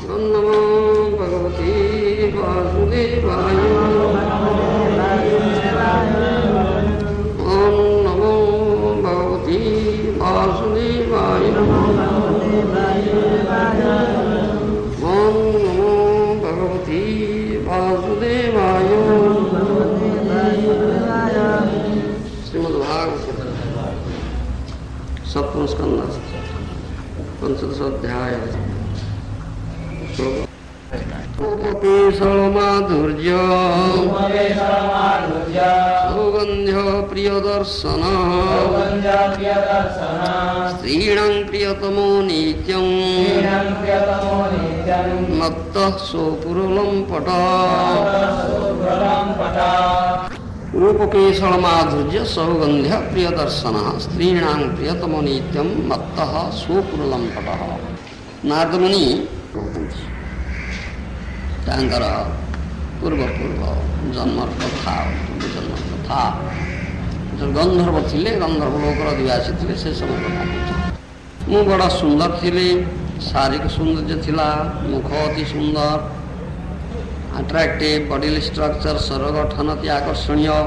ॐ नमो भगवते वासुदेवाय। ॐ नमो भगवते वासुदेवाय। ॐ नमो भगवते वासुदेवाय। श्रीमद्भागवत सप्तम स्कंद पंचदश अध्याय। उपकेशमाधुर्य सौगंध्य प्रियदर्शन स्त्रीणां प्रियतमो नित्यं मत्तः सोपुरलम्पट। रूपकेशमाधुर्य सौगंध्य प्रियदर्शन स्त्रीणां प्रियतमो नित्यं मत्तः सोपुरलम्पट। नारदमुनि ତାଙ୍କର ପୂର୍ବ ଜନ୍ମର କଥା, ଜନ୍ମ କଥା, ଗନ୍ଧର୍ବ ଥିଲେ, ଗନ୍ଧର୍ବ ଲୋକର ଅଧିବାସୀ ଥିଲେ, ସେ ସମୟ କଥା କହୁଛନ୍ତି। ମୁଁ ବଡ଼ ସୁନ୍ଦର ଥିଲି, ଶାରୀରିକ ସୌନ୍ଦର୍ଯ୍ୟ ଥିଲା, ମୁଖ ଅତି ସୁନ୍ଦର, ଆଟ୍ରାକ୍ଟିଭ, ବଡିଲି ଷ୍ଟ୍ରକ୍ଚର, ଶରୀର ଗଠନ ଅତି ଆକର୍ଷଣୀୟ,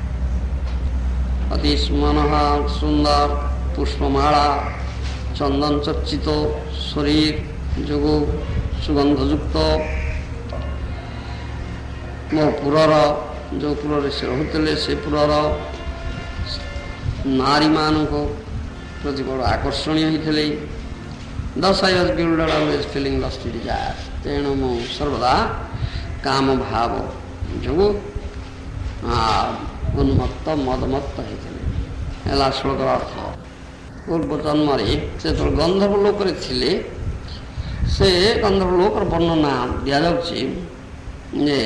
ଅତି ମନୋହର ସୁନ୍ଦର, ପୁଷ୍ପମାଳା, ଚନ୍ଦନ ଚର୍ଚ୍ଚିତ ଶରୀର ଯୋଗୁଁ ସୁଗନ୍ଧଯୁକ୍ତ। ମୋ ପୁରର ଯେଉଁ ପୁରରେ ସେ ରହୁଥିଲେ, ସେ ପୁରର ନାରୀମାନଙ୍କ ପ୍ରତି ବଡ଼ ଆକର୍ଷଣୀୟ ହୋଇଥିଲେ। Thus I was gilded always feeling lusty desire. ତେଣୁ ମୁଁ ସର୍ବଦା କାମ ଭାବ ଯୋଗୁଁ ଉନ୍ମତ୍ତ ମଦମତ୍ତ ହୋଇଥିଲେ। ହେଲା ଶ୍ଳୋକର ଅର୍ଥ। ପୂର୍ବ ଜନ୍ମରେ ସେ ଯେତେବେଳେ ଗନ୍ଧର୍ବ ଲୋକରେ ଥିଲେ, ସେ ଗନ୍ଧର୍ବ ଲୋକର ବର୍ଣ୍ଣନା ଦିଆଯାଉଛି ଯେ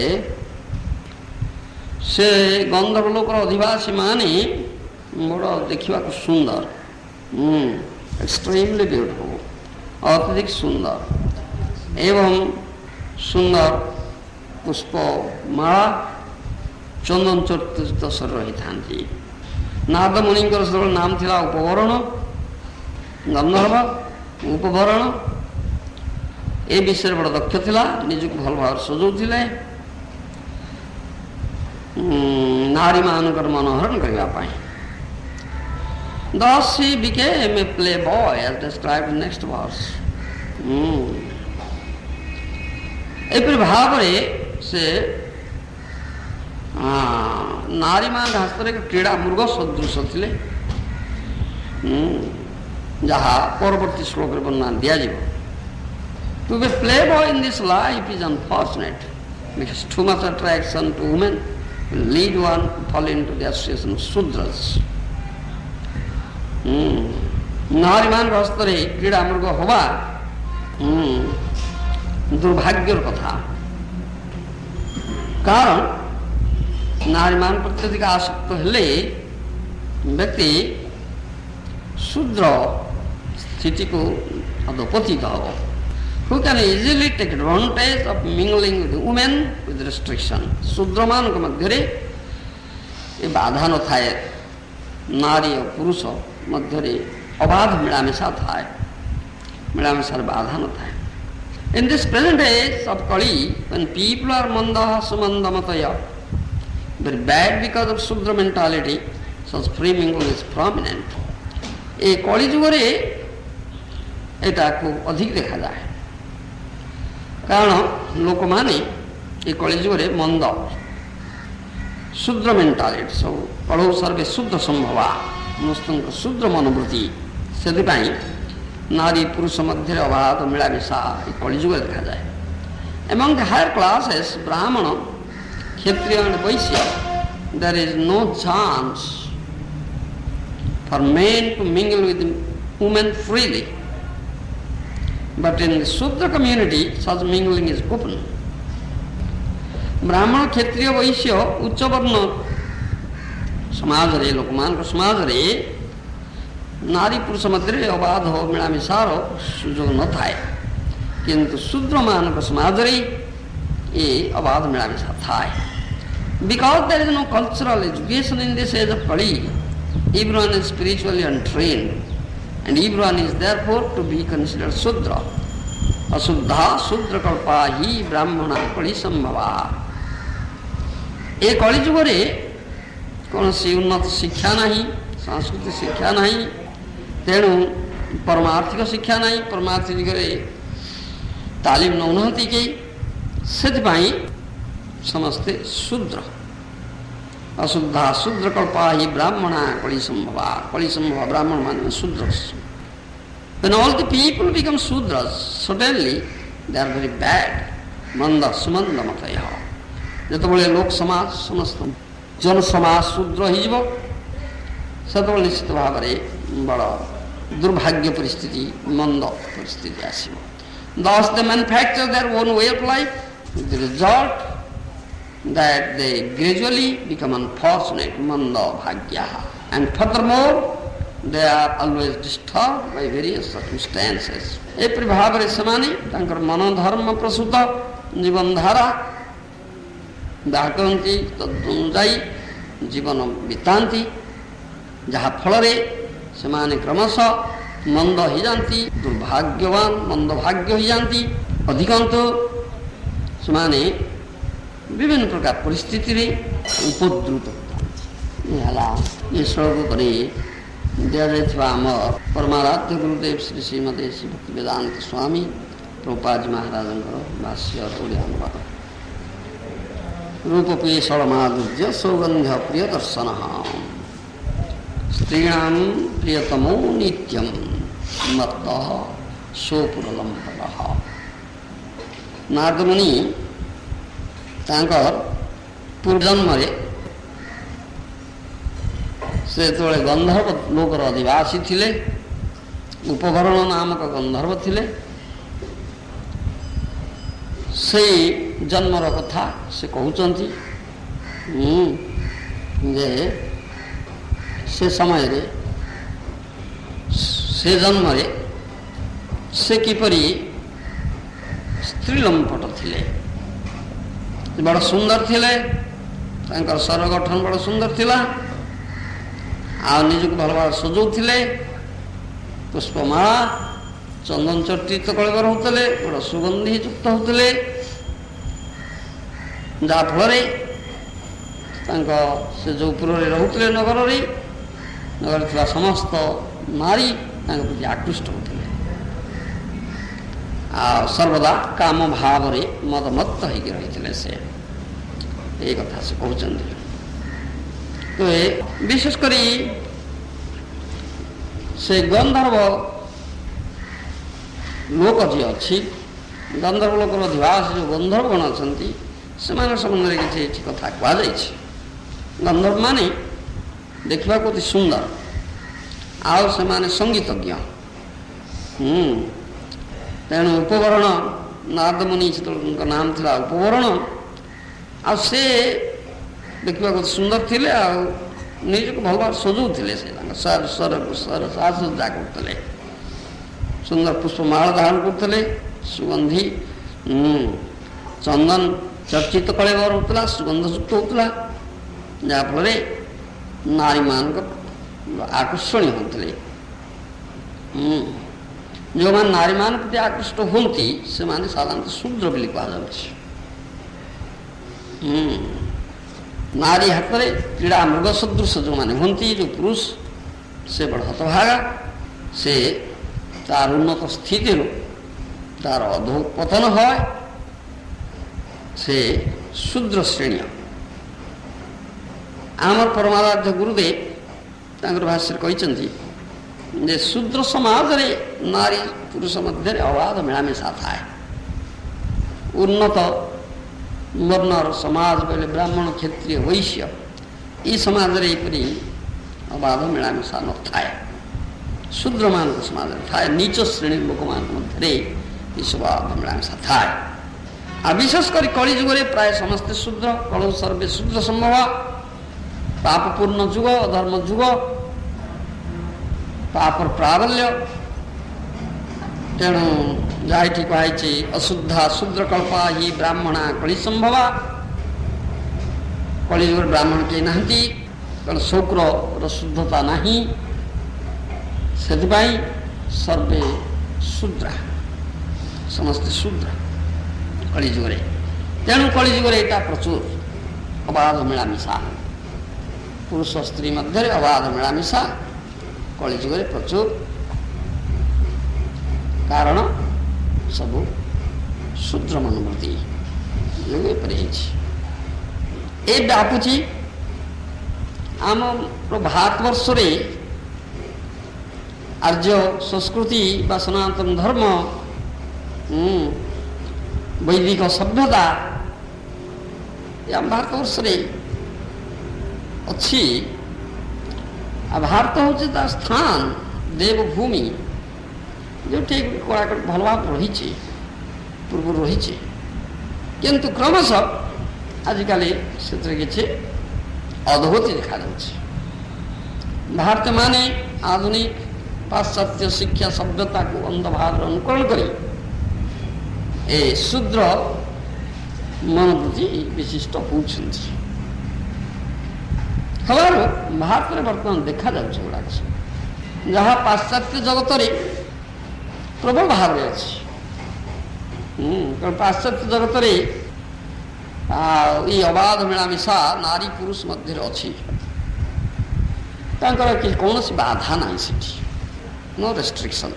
ସେ ଗନ୍ଧର୍ବ ଲୋକର ଅଧିବାସୀ ମାନେ ବଡ଼ ଦେଖିବାକୁ ସୁନ୍ଦର, ଏକ୍ସଟ୍ରିମଲି ବିୟୁଟିଫୁଲ, ଅତ୍ୟଧିକ ସୁନ୍ଦର ଏବଂ ସୁନ୍ଦର ପୁଷ୍ପମାଳା ଚନ୍ଦନ ଚର୍ଚ୍ଚିତ ଶରୀର ରହିଥାନ୍ତି। ନାରଦ ମୁନିଙ୍କର ସେତେବେଳେ ନାମ ଥିଲା ଉପବରଣ, ଗନ୍ଧର୍ବ ଉପବରଣ। ଏ ବିଷୟରେ ବଡ଼ ଦକ୍ଷ ଥିଲା, ନିଜକୁ ଭଲ ଭାବରେ ସଜାଉଥିଲେ ନାରୀମାନଙ୍କର ମନୋହରଣ କରିବା ପାଇଁ। Thus he became a playboy as described in next verse. ଏପରି ଭାବରେ ସେ ନାରୀମାନଙ୍କ ହସ୍ତରେ କ୍ରୀଡ଼ା ମୃଗ ସଦୃଶ ଥିଲେ, ଯାହା ପରବର୍ତ୍ତୀ ଶ୍ଲୋକରେ ବର୍ଣ୍ଣନା ଦିଆଯିବ। To be playboy in this life is unfortunate because too much attraction to women will lead one to fall into the association of Sudras. ନାରୀମାନଙ୍କ ହସ୍ତରେ କ୍ରୀଡ଼ା ମୃଗ ହେବା ଦୁର୍ଭାଗ୍ୟର କଥା। କାରଣ ନାରୀମାନଙ୍କ ପ୍ରତି ଅଧିକ ଆସକ୍ତ ହେଲେ ବ୍ୟକ୍ତି ଶୂଦ୍ର ସ୍ଥିତିକୁ ଅଧପତିତ ହେବ। Who can easily take advantage of mingling with women with restriction. ଶୂଦ୍ରମାନଙ୍କ ମଧ୍ୟରେ ଏ ବାଧା ନଥାଏ, ନାରୀ ଓ ପୁରୁଷ ମଧ୍ୟରେ ଅବାଧ ମିଳାମିଶା ଥାଏ, ମିଳାମିଶାର ବାଧା ନଥାଏ। In this present age of Kali, when people are mandaha sumandamataya, very bad because of Sudra mentality, such free mingling is prominent. ଏ କଳି ଯୁଗରେ ଏଇଟା ଖୁବ୍ ଅଧିକ ଦେଖାଯାଏ। କାରଣ ଲୋକମାନେ ଏ କଳି ଯୁଗରେ ମନ୍ଦ ଶୂଦ୍ର ମେଣ୍ଟାଲିଟି, ସବୁ କଳଉ ସର୍ବେ ଶୂଦ୍ର ସମ୍ଭବା, ସମସ୍ତଙ୍କ ଶୂଦ୍ର ମନୋବୃତ୍ତି, ସେଥିପାଇଁ ନାରୀ ପୁରୁଷ ମଧ୍ୟରେ ଅବାଧ ମିଳାମିଶା ଏ କଳି ଯୁଗରେ ଦେଖାଯାଏ। Among the higher classes, ବ୍ରାହ୍ମଣ, କ୍ଷତ୍ରିୟ and Vysya, there is no chance for men to mingle with women freely. But in the Sudra community, such mingling is open. ବ୍ରାହ୍ମଣ, କ୍ଷତ୍ରିୟ, ବୈଶ୍ୟ, ଉଚ୍ଚବର୍ଣ୍ଣ ସମାଜରେ, ଲୋକମାନଙ୍କ ସମାଜରେ ନାରୀ ପୁରୁଷ ମଧ୍ୟରେ ଅବାଧ ମିଳାମିଶାର ସୁଯୋଗ ନଥାଏ, କିନ୍ତୁ ଶୂଦ୍ରମାନଙ୍କ ସମାଜରେ ଏ ଅବାଧ ମିଳାମିଶା ଥାଏ। Because there is no cultural education in this age of Kali, everyone is spiritually untrained and everyone is therefore to be considered Sudra. ଅଶୁଦ୍ଧା ଶୂଦ୍ରକଳ୍ପା ହି ବ୍ରାହ୍ମଣା କଳି ସମ୍ଭବା। ଏ କଳି ଯୁଗରେ କୌଣସି ଉନ୍ନତ ଶିକ୍ଷା ନାହିଁ, ସାଂସ୍କୃତିକ ଶିକ୍ଷା ନାହିଁ, ତେଣୁ ପରମାର୍ଥିକ ଶିକ୍ଷା ନାହିଁ, ପରମାର୍ଥିକ ଦିଗରେ ତାଲିମ ନେଉନାହାନ୍ତି କେହି। ସେଥିପାଇଁ ସମସ୍ତେ ଶୂଦ୍ର। ଅଶୁଦ୍ଧା ଶୂଦ୍ରକଳ୍ପା ହି ବ୍ରାହ୍ମଣା କଳି ସମ୍ଭବା। କଳି ସମ୍ଭବ ବ୍ରାହ୍ମଣ ମାନେ ଶୂଦ୍ର। When all the people become Sudras, suddenly they are very bad. Manda sumanda mataya. ଯେତେବେଳେ ଲୋକ ସମାଜ ସମସ୍ତ ଜନସମାଜ ଶୂଦ୍ର ହୋଇଯିବ, ସେତେବେଳେ ନିଶ୍ଚିତ ଭାବରେ ବଡ଼ ଦୁର୍ଭାଗ୍ୟ ପରିସ୍ଥିତି, ମନ୍ଦ ପରିସ୍ଥିତି ଆସିବ। Thus they manufacture their own way of life, with the result that they gradually become unfortunate, manda bhagya. And furthermore, they are always disturbed by various circumstances. ଏପରି ଭାବରେ ସେମାନେ ତାଙ୍କର ମନ ଧର୍ମ ପ୍ରସୂତ ଜୀବନଧାରା ଯାହା କରନ୍ତି ତଦନୁଯାୟୀ ଜୀବନ ବିତାନ୍ତି, ଯାହାଫଳରେ ସେମାନେ କ୍ରମଶଃ ମନ୍ଦ ହୋଇଯାନ୍ତି, ଦୁର୍ଭାଗ୍ୟବାନ ମନ୍ଦଭାଗ୍ୟ ହୋଇଯାନ୍ତି। ଅଧିକାଂଶ ସେମାନେ ବିଭିନ୍ନ ପ୍ରକାର ପରିସ୍ଥିତିରେ ଉପଦ୍ରୁତ ହୋଇଥାନ୍ତି। ହେଲା ଏ ଶ୍ଳୋକ କରି ଦିଆଯାଇଥିବା ଆମର ପରମାରାଧ୍ୟ ଗୁରୁଦେବ ଶ୍ରୀ ଶ୍ରୀମଦେ ଶ୍ରୀ ଭକ୍ତି ବେଦାନ୍ତ ସ୍ୱାମୀ ପ୍ରଭୁପାଦ ମହାରାଜଙ୍କର ଭାଷ୍ୟର ଓଡ଼ିଆ ଅନୁବାଦ। ରୂପପୀଷଳ ମାଧୁର୍ଯ୍ୟ ସୌଗନ୍ଧ୍ୟ ପ୍ରିୟ ଦର୍ଶନ ସ୍ତ୍ରୀଣାଂ ପ୍ରିୟତମୋ ନିତ୍ୟଂ ମତ୍ତଃ ସୋପୁରଲମ୍ବରଃ। ନାରଦମୁନି ତାଙ୍କର ପୂର୍ବଜନ୍ମରେ ସେ ଯେତେବେଳେ ଗନ୍ଧର୍ବ ଲୋକର ଅଧିବାସୀ ଥିଲେ, ଉପକରଣ ନାମକ ଗନ୍ଧର୍ବ ଥିଲେ, ସେଇ ଜନ୍ମର କଥା ସେ କହୁଛନ୍ତି ଯେ ସେ ସମୟରେ ସେ ଜନ୍ମରେ ସେ କିପରି ସ୍ତ୍ରୀ ଲମ୍ପଟ ଥିଲେ, ବଡ଼ ସୁନ୍ଦର ଥିଲେ, ତାଙ୍କର ଶରୀର ଗଠନ ବଡ଼ ସୁନ୍ଦର ଥିଲା, ଆଉ ନିଜକୁ ଭଲ ଭାବରେ ସଜଉଥିଲେ, ପୁଷ୍ପମାଳା ଚନ୍ଦନ ଚର୍ଚ୍ଚିତ କଳେବର ହେଉଥିଲେ, ବଡ଼ ସୁଗନ୍ଧି ଯୁକ୍ତ ହେଉଥିଲେ, ଯାହାଫଳରେ ତାଙ୍କ ସେ ଯେଉଁ ପୁରରେ ରହୁଥିଲେ ନଗରରେ ଥିବା ସମସ୍ତ ନାରୀ ତାଙ୍କ ପ୍ରତି ଆକୃଷ୍ଟ ହେଉଥିଲେ, ଆଉ ସର୍ବଦା କାମ ଭାବରେ ମଦମତ୍ତ ହେଇକି ରହିଥିଲେ। ସେ ଏଇ କଥା ସେ କହୁଛନ୍ତି। ତ ବିଶେଷ କରି ସେ ଗନ୍ଧର୍ବ ଲୋକ ଯିଏ ଅଛି, ଗନ୍ଧର୍ବ ଲୋକର ଅଧିବାସୀ ଯେଉଁ ଗନ୍ଧର୍ବଗଣ ଅଛନ୍ତି, ସେମାନଙ୍କ ସମ୍ବନ୍ଧରେ କିଛି କଥା କୁହାଯାଇଛି। ଗନ୍ଧର୍ବମାନେ ଦେଖିବାକୁ ଅତି ସୁନ୍ଦର, ଆଉ ସେମାନେ ସଙ୍ଗୀତଜ୍ଞ। ତେଣୁ ଉପବରଣ ନାରଦମୁନି ସେତେବେଳଙ୍କ ନାମ ଥିଲା ଉପବରଣ, ଆଉ ସେ ଦେଖିବାକୁ ସୁନ୍ଦର ଥିଲେ, ଆଉ ନିଜକୁ ଭଲ ଭାବରେ ସଜଉଥିଲେ। ସେ ତାଙ୍କ ସାଜସଜ୍ଜା କରୁଥିଲେ, ସୁନ୍ଦର ପୁଷ୍ପମାଳ ଧାରଣ କରୁଥିଲେ, ସୁଗନ୍ଧି ଚନ୍ଦନ ଚର୍ଚ୍ଚିତ କଳେବର ହେଉଥିଲା, ସୁଗନ୍ଧଯୁକ୍ତ ହେଉଥିଲା, ଯାହାଫଳରେ ନାରୀମାନଙ୍କ ଆକର୍ଷଣୀୟ ହେଉଥିଲେ। ଯେଉଁମାନେ ନାରୀମାନଙ୍କ ପ୍ରତି ଆକୃଷ୍ଟ ହୁଅନ୍ତି ସେମାନେ ସାଧାରଣତଃ ଶୂଦ୍ର ବୋଲି କୁହାଯାଉଛି। ନାରୀ ହାତରେ କ୍ରୀଡ଼ା ମୃଗ ସଦୃଶ ଯେଉଁମାନେ ହୁଅନ୍ତି, ଯେଉଁ ପୁରୁଷ, ସେ ବଡ଼ ହତଭାଗା, ସେ ତାର ଉନ୍ନତ ସ୍ଥିତିରୁ ତାର ଅଧୋପତନ হয়, ସେ ଶୂଦ୍ର ଶ୍ରେଣୀ। ଆମର ପରମାରାଧ୍ୟ ଗୁରୁଦେବ ତାଙ୍କର ଭାଷ୍ୟରେ କହିଛନ୍ତି ଯେ ଶୂଦ୍ର ସମାଜରେ ନାରୀ ପୁରୁଷ ମଧ୍ୟରେ ଅବାଧ ମିଳାମିଶା ଥାଏ। ଉନ୍ନତ ବର୍ଣ୍ଣର ସମାଜ ବୋଇଲେ ବ୍ରାହ୍ମଣ କ୍ଷତ୍ରିୟ ବୈଶ୍ୟ, ଏ ସମାଜରେ ଏପରି ଅବାଧ ମିଳାମିଶା ନଥାଏ। ଶୂଦ୍ରମାନଙ୍କ ସମାଜରେ ଥାଏ, ନିଚ ଶ୍ରେଣୀର ଲୋକମାନଙ୍କ ମଧ୍ୟରେ ଏସବୁ ଅବାଧ ମିଳାମିଶା ଥାଏ। ଆଉ ବିଶେଷ କରି କଳି ଯୁଗରେ ପ୍ରାୟ ସମସ୍ତେ ଶୂଦ୍ର, କଳଉ ସର୍ବେ ଶୂଦ୍ର ସମ୍ଭବ। ପାପପୂର୍ଣ୍ଣ ଯୁଗ, ଅଧର୍ମ ଯୁଗ, ପାପର ପ୍ରାବଲ୍ୟ। ତେଣୁ ଯାହା ଏଠି କୁହାଯାଇଛି ଅଶୁଦ୍ଧା ଶୂଦ୍ରକଳ୍ପା ହି ବ୍ରାହ୍ମଣା କଳି ସମ୍ଭବା। କଳି ଯୁଗରେ ବ୍ରାହ୍ମଣ କେହି ନାହାନ୍ତି, କାରଣ ଶୌକ୍ରର ଶୁଦ୍ଧତା ନାହିଁ, ସେଥିପାଇଁ ସର୍ବେ ଶୂଦ୍ରା। ସମସ୍ତେ ଶୂଦ୍ର କଳିଯୁଗରେ। ତେଣୁ କଳିଯୁଗରେ ଏଇଟା ପ୍ରଚୁର ଅବାଧ ମିଳାମିଶା, ପୁରୁଷ ସ୍ତ୍ରୀ ମଧ୍ୟରେ ଅବାଧ ମିଳାମିଶା କଳିଯୁଗରେ ପ୍ରଚୁର। କାରଣ ସବୁ ଶୂଦ୍ର ମନୋବୃତ୍ତି ଯୋଗୁଁ ଏପରି ହେଇଛି। ଏ ବ୍ୟାପୁଛି ଆମର ଭାରତବର୍ଷରେ ଆର୍ଯ୍ୟ ସଂସ୍କୃତି ବା ସନାତନ ଧର୍ମ, ବୈଦିକ ସଭ୍ୟତା ଆମ ଭାରତବର୍ଷରେ ଅଛି। ଆଉ ଭାରତ ହେଉଛି ତା ସ୍ଥାନ, ଦେବଭୂମି, ଯେଉଁଠି କଳାକୃତି ଭଲ ଭାବରେ ରହିଛି, ପୂର୍ବରୁ ରହିଛି। କିନ୍ତୁ କ୍ରମଶଃ ଆଜିକାଲି ସେଥିରେ କିଛି ଅଧୋଗତି ଦେଖାଯାଉଛି। ଭାରତୀୟମାନେ ଆଧୁନିକ ପାଶ୍ଚାତ୍ୟ ଶିକ୍ଷା ସଭ୍ୟତାକୁ ଅନ୍ଧ ଭାବରେ ଅନୁକରଣ କରି ଏ ଶୂଦ୍ର ମନୋବୃତ୍ତି ବିଶିଷ୍ଟ ହେଉଛନ୍ତି। ହେବାରୁ ଭାରତରେ ବର୍ତ୍ତମାନ ଦେଖାଯାଉଛି ଗୁଡ଼ାକ ସବୁ, ଯାହା ପାଶ୍ଚାତ୍ୟ ଜଗତରେ ପ୍ରବଳ ଭାବରେ ଅଛି। କାରଣ ପାଶ୍ଚାତ୍ୟ ଜଗତରେ ଏଇ ଅବାଧ ମିଳାମିଶା ନାରୀ ପୁରୁଷ ମଧ୍ୟରେ ଅଛି। ତାଙ୍କର କୌଣସି ବାଧା ନାହିଁ ସେଠି, ନୋ ରେଷ୍ଟ୍ରିକ୍ସନ୍।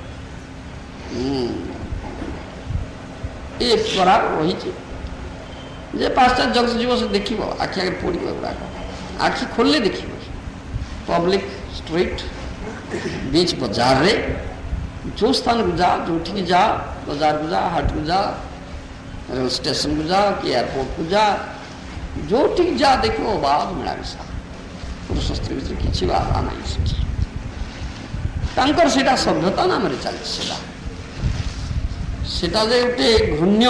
ଏ ଖରାପ ରହିଛି ଯେ ପାଶ୍ଚାତ୍ୟ ଜଗତ ଯିବ, ସେ ଦେଖିବ, ଆଖି ଆଗରେ ପଡ଼ିବ ଏଗୁଡ଼ାକ, ଆଖି ଖୋଲିଲେ ଦେଖିବ। ପବ୍ଲିକ୍ ଷ୍ଟ୍ରିଟ୍, ବିଚ୍ ବଜାରରେ, ଯେଉଁ ସ୍ଥାନକୁ ଯା, ଯେଉଁଠିକି ଯା, ବଜାରକୁ ଯା, ହାଟକୁ ଯା, ରେଳ ଷ୍ଟେସନକୁ ଯା, କି ଏୟାରପୋର୍ଟକୁ ଯା, ଯେଉଁଠିକି ଯା ଦେଖିବ ଅବାଧ ମିଳାମିଶା, ପୁରୁଷ ସ୍ତ୍ରୀ ଭିତରେ କିଛି ବାଧା ନାହିଁ ସେଠି। ତାଙ୍କର ସେଇଟା ସଭ୍ୟତା ନାମରେ ଚାଲିଛି। ସେଟା ଯେ ଗୋଟେ ଘୃଣ୍ୟ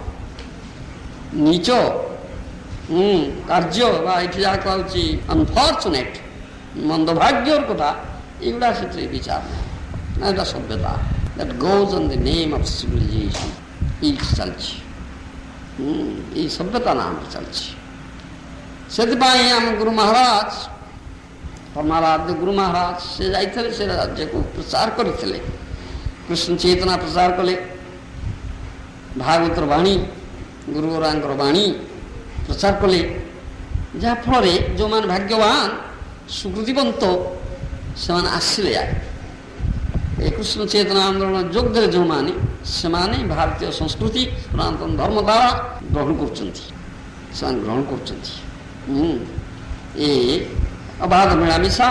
ନିଚ କାର୍ଯ୍ୟ, ବା ଏଠି ଯାହା କୁହାଯାଉଛି ଅନଫର୍ଚୁନେଟ୍, ମନ୍ଦଭାଗ୍ୟର କଥା, ଏଗୁଡ଼ା ସେଥିରେ ବିଚାର ନାହିଁ। ଏଇଟା ସଭ୍ୟତା, that goes on the name of civilisation. ଏଇଠି ଚାଲିଛି, ଏଇ ସଭ୍ୟତା ନାମରେ ଚାଲିଛି। ସେଥିପାଇଁ ଆମ ଗୁରୁ ମହାରାଜ, ପରମାରାଧ୍ୟ ଗୁରୁ ମହାରାଜ, ସେ ଯାଇଥିଲେ, ସେ ରାଜ୍ୟକୁ ପ୍ରଚାର କରିଥିଲେ, କୃଷ୍ଣ ଚେତନା ପ୍ରଚାର କଲେ, ଭାଗବତର ବାଣୀ, ଗୁରୁବରାଙ୍କର ବାଣୀ ପ୍ରଚାର କଲେ। ଯାହାଫଳରେ ଯେଉଁମାନେ ଭାଗ୍ୟବାନ ସୁକୃତିବନ୍ତ ସେମାନେ ଆସିଲେ। ଏ କୃଷ୍ଣ ଚେତନା ଆନ୍ଦୋଳନ ଯୋଗ ଦେଲେ ଯେଉଁମାନେ, ସେମାନେ ଭାରତୀୟ ସଂସ୍କୃତି ସନାତନ ଧର୍ମ ଦ୍ୱାରା ଗ୍ରହଣ କରୁଛନ୍ତି, ସେମାନେ ଗ୍ରହଣ କରୁଛନ୍ତି। ଏ ଅବାଧ ମିଳାମିଶା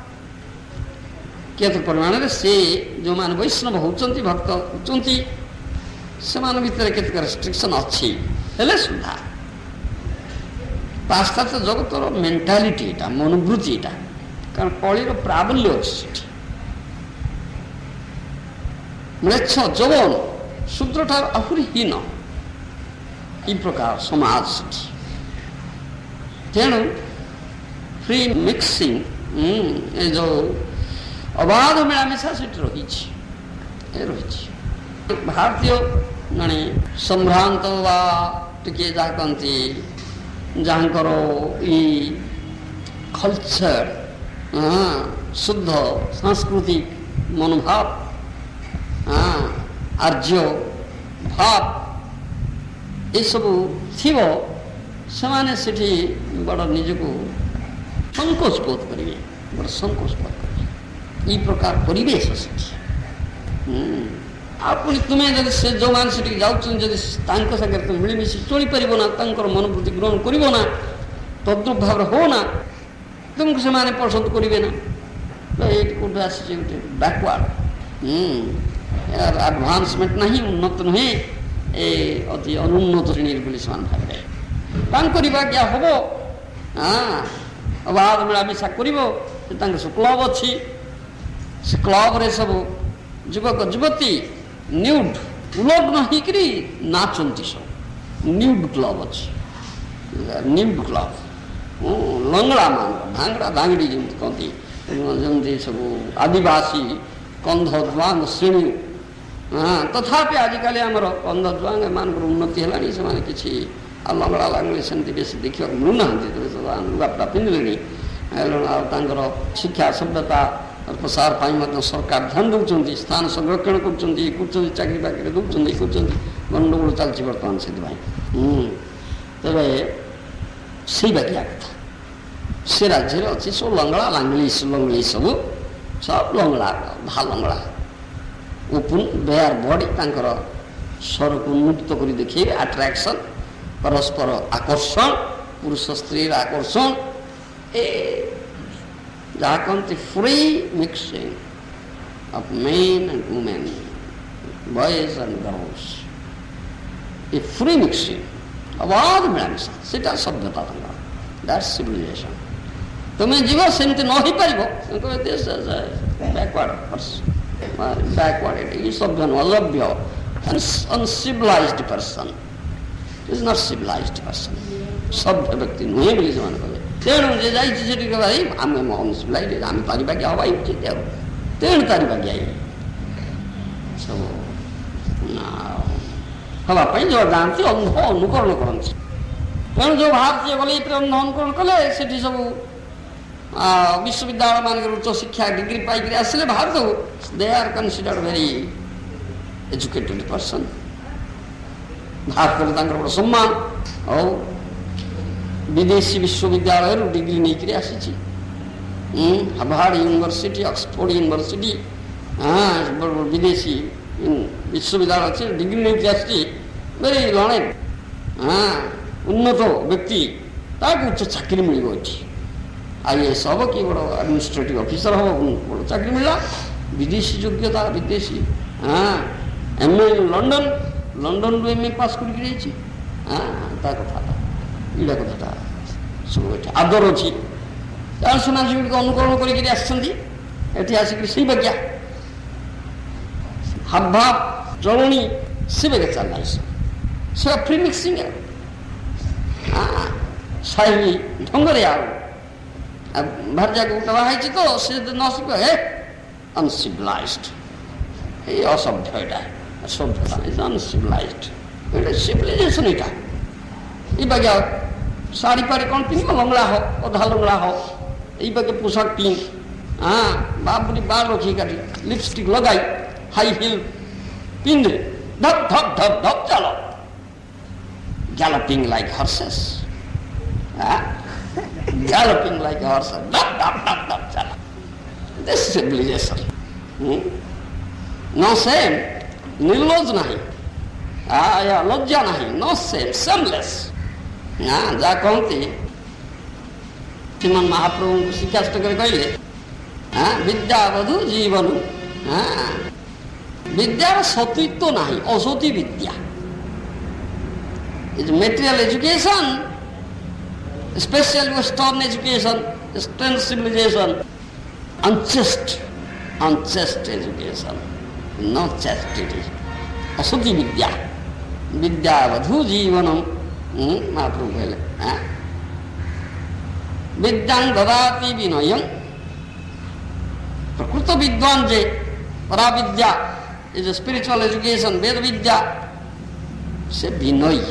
କେତେ ପରିମାଣରେ ସେ ଯେଉଁମାନେ ବୈଷ୍ଣବ ହେଉଛନ୍ତି, ଭକ୍ତ ହେଉଛନ୍ତି, ସେମାନଙ୍କ ଭିତରେ କେତେକ ରେଷ୍ଟ୍ରିକ୍ସନ୍ ଅଛି। ହେଲେ ସୁଦ୍ଧା ପାଶ୍ଚାତ୍ୟ ଜଗତର ମେଣ୍ଟାଲିଟି ଏଇଟା, ମନୋବୃତ୍ତି ଏଇଟା, କାରଣ କଳିର ପ୍ରାବଲ୍ୟ ଅଛି ସେଠି। ମ୍ଲେଚ୍ଛ ଯୌବନ ଶୂଦ୍ରଠାରୁ ଆହୁରି ହୀନ, এই ପ୍ରକାର ସମାଜ ସେଠି। ତେଣୁ ଫ୍ରି ମିକ୍ସିଂ, ଏ ଯେଉଁ ଅବାଧ ମିଳାମିଶା ସେଠି ରହିଛି। ଭାରତୀୟ ଜଣେ ସମ୍ଭ୍ରାନ୍ତ ବା ଟିକେ ଯାହା କହନ୍ତି, ଯାହାଙ୍କର ଏଇ କଲଚର, ଶୁଦ୍ଧ ସାଂସ୍କୃତିକ ମନୋଭାବ, ଆର୍ଯ୍ୟ ଭାବ ଏସବୁ ଥିବ, ସେମାନେ ସେଠି ବଡ଼ ନିଜକୁ ସଂକୋଚ ବୋଧ କରିବେ, ବଡ଼ ସଂକୋଚ ବୋଧ କରିବେ। এই ପ୍ରକାର ପରିବେଶ ସେଠି। ଆଉ ପୁଣି ତୁମେ ଯଦି ସେ ଯେଉଁମାନେ ସେଠିକି ଯାଉଛନ୍ତି, ଯଦି ତାଙ୍କ ସାଙ୍ଗରେ ତୁମେ ମିଳିମିଶି ଚଳିପାରିବ ନା, ତାଙ୍କର ମନୋବୃତ୍ତି ଗ୍ରହଣ କରିବ ନା, ତଦ୍ରୁପ ଭାବରେ ହଉ ନା, ତୁମକୁ ସେମାନେ ପସନ୍ଦ କରିବେ ନା। ଏଇଠି କେଉଁଠୁ ଆସିଛି ଗୋଟେ ବ୍ୟାକୱାର୍ଡ଼, ଆଡ଼ଭାନ୍ସମେଣ୍ଟ ନାହିଁ, ଉନ୍ନତ ନୁହେଁ, ଏ ଅତି ଅନୁନ୍ନତ ଶ୍ରେଣୀର ବୋଲି ସେମାନେ ଭାବିବେ। ତାଙ୍କରି ବାଗିଆ ହବ, ଅବାଧ ମିଳାମିଶା କରିବ। ତାଙ୍କର ସବୁ କ୍ଲବ୍ ଅଛି, ସେ କ୍ଲବ୍ରେ ସବୁ ଯୁବକ ଯୁବତୀ ନ୍ୟୁଡ୍ ଉଲଗ୍ନ ହେଇକରି ନାଚନ୍ତି। ସବୁ ନ୍ୟୁଡ୍ କ୍ଲବ୍ ଅଛି, ନ୍ୟୁଡ୍ କ୍ଲବ୍, ଲଙ୍ଗଳା ମାନ, ଭାଙ୍ଗଡ଼ା ଭାଙ୍ଗଡ଼ି ଯେମିତି କହନ୍ତି, ଯେମିତି ସବୁ ଆଦିବାସୀ କନ୍ଧ ଦ୍ୱାଙ୍ଗ ଶ୍ରେଣୀ। ତଥାପି ଆଜିକାଲି ଆମର କନ୍ଧ ଦ୍ୱାଙ୍ଗ ଏମାନଙ୍କର ଉନ୍ନତି ହେଲାଣି, ସେମାନେ କିଛି ଆଉ ଲଙ୍ଗଳା ଲାଙ୍ଗଳି ସେମିତି ବେଶୀ ଦେଖିବାକୁ ମିଳୁନାହାନ୍ତି। ଲୁଗାପଟା ପିନ୍ଧିଲେଣି, ଆଉ ତାଙ୍କର ଶିକ୍ଷା ସଭ୍ୟତା ପ୍ରସାର ପାଇଁ ମଧ୍ୟ ସରକାର ଧ୍ୟାନ ଦେଉଛନ୍ତି, ସ୍ଥାନ ସଂରକ୍ଷଣ କରୁଛନ୍ତି, କରୁଛନ୍ତି, ଚାକିରି ବାକିରି ଦେଉଛନ୍ତି, କରୁଛନ୍ତି। ଗଣ୍ଡଗୋଳ ଚାଲିଛି ବର୍ତ୍ତମାନ ସେଥିପାଇଁ। ତେବେ ସେଇ ବାକିଆ କଥା ସେ ରାଜ୍ୟରେ ଅଛି ସବୁ ଲଙ୍ଗଳା ଲାଙ୍ଗଳିଶ ସବୁ ଲଙ୍ଗଳା ଲଙ୍ଗଳା ଓପନ୍ ବେୟାର ବଡି ତାଙ୍କର ସ୍ୱରକୁ ଉନ୍ମୁକ୍ତ କରି ଦେଖେଇବେ, ଆଟ୍ରାକ୍ସନ୍, ପରସ୍ପର ଆକର୍ଷଣ, ପୁରୁଷ ସ୍ତ୍ରୀର ଆକର୍ଷଣ, ଏ ଯାହା କହନ୍ତି free mixing of men and women, boys and girls, ଏ ଫ୍ରି ମିକ୍ସିଂ ଅବାଧ ମିଳାମିଶା, ସେଇଟା ସଭ୍ୟତା ତାଙ୍କର, ଦ୍ୟାଟ୍ସ ସିଭିଲାଇଜେସନ୍। ତୁମେ ଯିବ ସେମିତି ନ ହେଇପାରିବ, ବ୍ୟାକୱାର୍ଡ, ଏଇ ସଭ୍ୟ ନୁହଁ, ଅଲଭ୍ୟ, uncivilized person is not civilized person, ସଭ୍ୟ ବ୍ୟକ୍ତି ନୁହେଁ ବୋଲି ସେମାନେ କହିବେ। ତେଣୁ ଯେ ଯାଇଛି ସେଠି ଭାଇ ଆମେ ଅନସିଭିଲାଇଜ୍, ଆମେ ତାରିବାକିଆ ହବା ଉଚିତ, ଆଉ ତେଣୁ ତାରିବାକିଆ ସବୁ ହେବା ପାଇଁ ଯେଉଁ ଯାଆନ୍ତି ଅନ୍ଧ ଅନୁକରଣ କରନ୍ତି। ତେଣୁ ଯେଉଁ ଭାରତୀୟ ଗଲେ ଏଥିରେ ଅନ୍ଧ ଅନୁକରଣ କଲେ, ସେଠି ସବୁ ବିଶ୍ୱବିଦ୍ୟାଳୟ ମାନଙ୍କରେ ଉଚ୍ଚ ଶିକ୍ଷା ଡିଗ୍ରୀ ପାଇକରି ଆସିଲେ ଭାରତକୁ, they are considered very educated person, ଭାରତରେ ତାଙ୍କର ବଡ଼ ସମ୍ମାନ। ଆଉ ବିଦେଶୀ ବିଶ୍ୱବିଦ୍ୟାଳୟରୁ ଡିଗ୍ରୀ ନେଇକରି ଆସିଛି, ହାର୍ଭାର୍ଡ ୟୁନିଭର୍ସିଟି, ଅକ୍ସଫୋର୍ଡ ୟୁନିଭର୍ସିଟି, ବଡ଼ ବଡ଼ ବିଦେଶୀ ବିଶ୍ୱବିଦ୍ୟାଳୟ ଅଛି, ଡିଗ୍ରୀ ନେଇକି ଆସିଛି, ଭେରି ଲର୍ଣ୍ଣେଡ୍, ଉନ୍ନତ ବ୍ୟକ୍ତି, ତାକୁ ଉଚ୍ଚ ଚାକିରି ମିଳିବ ଏଠି, IAS ହେବ କି ବଡ଼ ଆଡମିନିଷ୍ଟ୍ରେଟିଭ ଅଫିସର ହେବ, ବଡ଼ ଚାକିରି ମିଳିଲା, ବିଦେଶୀ ଯୋଗ୍ୟତା, ବିଦେଶୀ MA ଲଣ୍ଡନରୁ MA ପାସ୍ କରିକି ଯାଇଛି, ତା କଥାଟା ଏଇଟା କଥାଟା ସବୁ ଏଠି ଆଦର ଅଛି। ତେଣୁ ସେମାନେ ସେଗୁଡ଼ିକ ଅନୁକରଣ କରିକିରି ଆସିଛନ୍ତି, ଏଠି ଆସିକରି ସେଇ ବାକ୍ୟା ହାବଭାବ ଚଳଣି ସେ ବେଗ ଚାଲିଲା, ସେ ଫ୍ରି ମିକ୍ସିଂ ସାହି ଢଙ୍ଗରେ ଆଉ ଭାର୍ଯ୍ୟାକୁ ଟବା ହେଇଛି ତ ସେ ନ ଶିଖ ଅନସିଭିଲାଇଜଡ, ଏଇ ଅସଭ୍ୟ, ଏଇଟା ସଭ୍ୟତା, ଅନସିଭିଲାଇଜଡ, ଏଇଟା ସିଭିଲାଇଜେସନ। ଏଇଟା এই বাগে শাড়ি পাড়ি କ'ଣ ପିନ୍ଧିବ, ଲଙ୍ଗଳା ହ, ଅଧା ଲଙ୍ଗଳା ହ, ଏଇ ବାଗେ ପୋଷାକ ପିନ୍ଧ, ବାବୁରି ବାଳ ରଖି କାଟି ଲିପଷ୍ଟିକ୍ ଲଗାଇ ହାଇ ହିଲ୍ ପିନ୍ଧେ, ଧପ ଧପ ଧପ ଧପ ଚାଲ, ଗ୍ୟାଲୋପିଂ ଲାଇକ୍ ହର୍ସେସ୍, ଗ୍ୟାଲୋପିଂ ଲାଇକ୍ ହର୍ସେସ୍, ଧପ ଧପ ଧପ ଧପ ଚାଲ, ଦିସ୍ ସିଭିଲାଇଜେସନ। नो सेम, निर्लज नहीं, लज्जा नहीं, नो सेम, सेमलेस। जहाँ कहती श्रीमान महाप्रभु को शिक्षाष्टक कहले विद्यावधु जीवन, विद्यार सतीत्व नहीं, असती विद्या is material education, special western education, western civilisation, unchaste education, no chastity, असती विद्या, विद्यावधु जीवनम। महाप्रभु कहले विद्यां ददाति विनयं, प्रकृत विद्वान जे परा विद्या इज स्पिरिचुअल एजुकेशन, वेद विद्या से विनयी।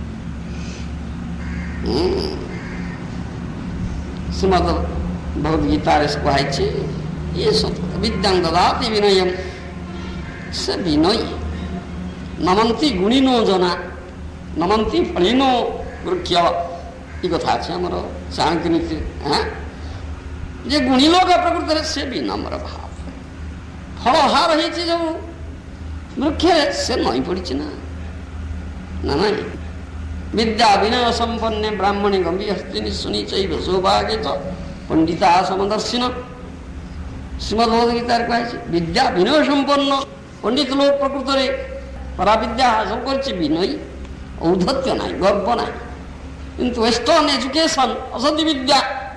श्रीमद् भगवद्गीता कहै ये सब विद्यां ददाति विनयं से विनयी। नमन्ति गुणिनो जना नमन्ति फलिनो वृक्ष, ये कथा अच्छे आमर चाणक्य नीति। जे गुणी लोक प्रकृत से विनम्र भाव, फल हार हो वृक्ष से नई पड़ी ना ना विद्या विनय संपन्ने ब्राह्मणे गंभीरस्तिनि सुनी चैव सौभाग्य च पंडिता समदर्शिन। श्रीमद्भगवद्गीता कहे विद्या विनय संपन्न पंडित लोक प्रकृत परा विद्या हासिल कर विनयी, औद्धत्य ना, गर्व ना। किंतु वेस्टर्न एजुकेशन असती विद्या,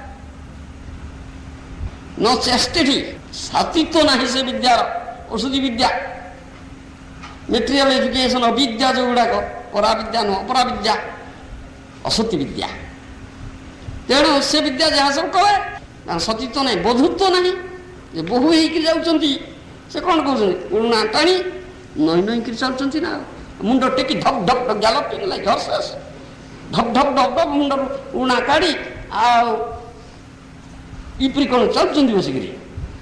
नो चेस्टिटी, सात्वित्व ना से विद्यार, औषधि विद्या, मेटेरियल एजुकेशन अविद्या जो गुड़ाक परा विद्या नुह, अपरा विद्या असती विद्या। तेणु से विद्या जहाँ सब कहे सतीत्व ना, बोधुत्व ना। बहु होकर जाऊँच से कौन कहते उड़ना टाणी नई नई कर चलुँच ना, मुंड टेकी धप धप धप गैलपिंग लाइक हॉर्सेस, धप धप धप धप मुंड उड़ना काढ़ी आईपरी कौन चलुँच बसिक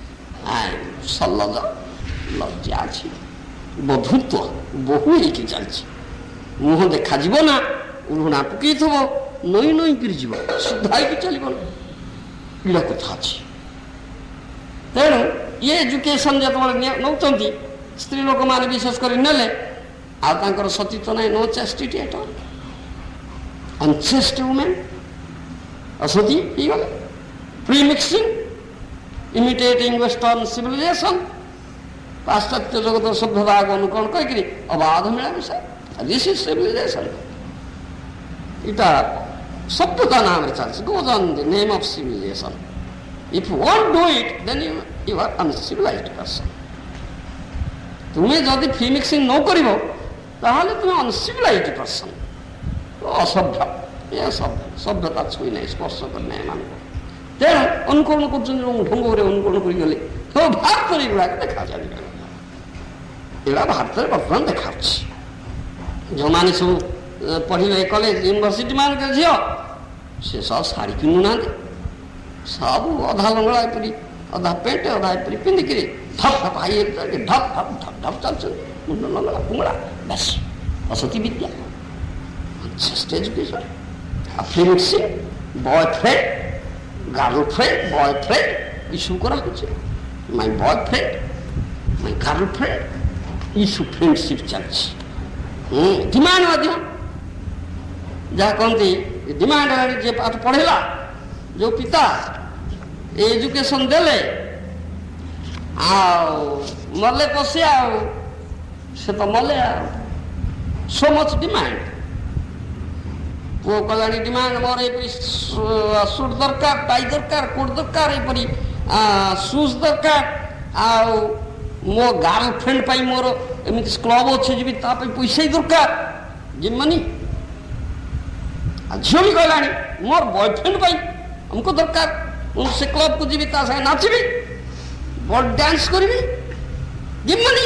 ସଲଜ ଲଜ୍ଜା ଅଛି, ବଧୂତ୍ୱ ବହୁ ହେଇକି ଚାଲିଛି। ମୁହଁ ଦେଖାଯିବ ନା, ଉରୁଣା ପକେଇଥିବ, ନଈ ନଈ କିରି ଯିବ, ସିଧା ହେଇକି ଚାଲିବ ନା, ଏଇଟା କଥା ଅଛି। ତେଣୁ ଇଏ ଏଜୁକେସନ୍ ଯେତେବେଳେ ନେଉଛନ୍ତି ସ୍ତ୍ରୀ ଲୋକମାନେ ବିଶେଷ କରି ନେଲେ, ଆଉ ତାଙ୍କର ସତୀତ୍ୱ ନାହିଁ, ନୋ ଚାଷ୍ଟିଟି ଏଟ ଅଲ୍, ଅନଚେଷ୍ଟ ୱୁମେନ୍ ଅସତୀ ହେଇଗଲେ, free mixing, imitating western civilisation, ପାଶ୍ଚାତ୍ୟ ଜଗତର ସଭ୍ୟତାକୁ ଅନୁକରଣ କରିକିରି ଅବାଧ ମିଳାମିଶା, ଦିସ୍ ଇଜ୍ ସିଭିଲାଇଜେସନ୍। ଏଇଟା ସଭ୍ୟତା ନାମରେ ଚାଲିଛି, goes on the name of civilisation. If you won't do it, then you are uncivilized person. ତୁମେ ଯଦି ଫ୍ରି ମିକ୍ସିଂ ନ କରିବ ତାହେଲେ ତୁମେ ଅନସିଭିଲାଇଜ୍ଡ ପର୍ସନ, ଅସଭ୍ୟ, ଏ ସଭ୍ୟତା ଛୁଇଁ ନାହିଁ, ସ୍ପର୍ଶ କରିନାହିଁ ଏମାନଙ୍କୁ। ତେଣୁ ଅନୁକରଣ କରୁଛନ୍ତି, ଢଙ୍ଗରେ ଅନୁକରଣ କରିଗଲେ ଭାରତରେ ଏଗୁଡ଼ାକ ଦେଖାଯାଏ। ଏଗୁଡ଼ା ଭାରତରେ ବର୍ତ୍ତମାନ ଦେଖାଉଛି। ଯେଉଁମାନେ ସବୁ ପଢ଼ିବେ କଲେଜ ୟୁନିଭର୍ସିଟି ମାନଙ୍କର ଝିଅ, ସେ ସବୁ ଶାଢ଼ୀ କିଣୁନାହାନ୍ତି, ସବୁ ଅଧା ଲଙ୍ଗଳା ଏପରି, ଅଧା ପେଣ୍ଟ ଅଧା ଏପରି ପିନ୍ଧିକିରି ଧପ୍ ଧପ୍ ହାଇ ଧପ୍ ଧପ୍ ଧପ୍ ଧପ୍ ଚାଲୁଛନ୍ତି, ମୁଣ୍ଡ ଲଙ୍ଗଳା କୁଙ୍ଗଳା, ବେଶ ଅସତୀ ବିଦ୍ୟା, ଏଜୁକେସନ୍। ଆଉ free mixing, boyfriend girlfriend, boyfriend ଏସବୁ କରାହେଉଛି, ମାଇ ବୟଫ୍ରେଣ୍ଡ ମାଇ ଗାର୍ଲଫ୍ରେଣ୍ଡ, ଏସବୁ ଫ୍ରେଣ୍ଡସିପ୍ ଚାଲିଛି। ଡିମାଣ୍ଡ ମଧ୍ୟ, ଯାହା କହନ୍ତି ଡିମାଣ୍ଡ, ଯିଏ ପାଠ ପଢ଼େଇଲା, ଯେଉଁ ପିତା ଏଜୁକେସନ୍ ଦେଲେ, ଆଉ ମଲେ ପଶି, ଆଉ ସେ ତ ମଲେ, ଆଉ ସୋ ମଚ୍ ଡିମାଣ୍ଡ। ପୁଅ କଲାଣି ଡିମାଣ୍ଡ, ମୋର ଏପରି ସୁଟ୍ ଦରକାର, ଟାଇ ଦରକାର, କୋଟ୍ ଦରକାର, ଏପରି ସୁଜ୍ ଦରକାର, ଆଉ ମୋ ଗାର୍ଲଫ୍ରେଣ୍ଡ ପାଇଁ ମୋର ଏମିତି କ୍ଲବ୍ ଅଛି ଯିବି, ତା ପାଇଁ ପଇସା ଦରକାର, ଯିବନି। ଆଉ ଝିଅ ବି କହିଲାଣି ମୋର ବୟଫ୍ରେଣ୍ଡ ପାଇଁ ଆମକୁ ଦରକାର, ମୁଁ ସେ କ୍ଲବକୁ ଯିବି, ତା ସାଙ୍ଗେ ନାଚିବି, ବଲ୍ ଡ୍ୟାନ୍ସ କରିବି, ଯିବନି।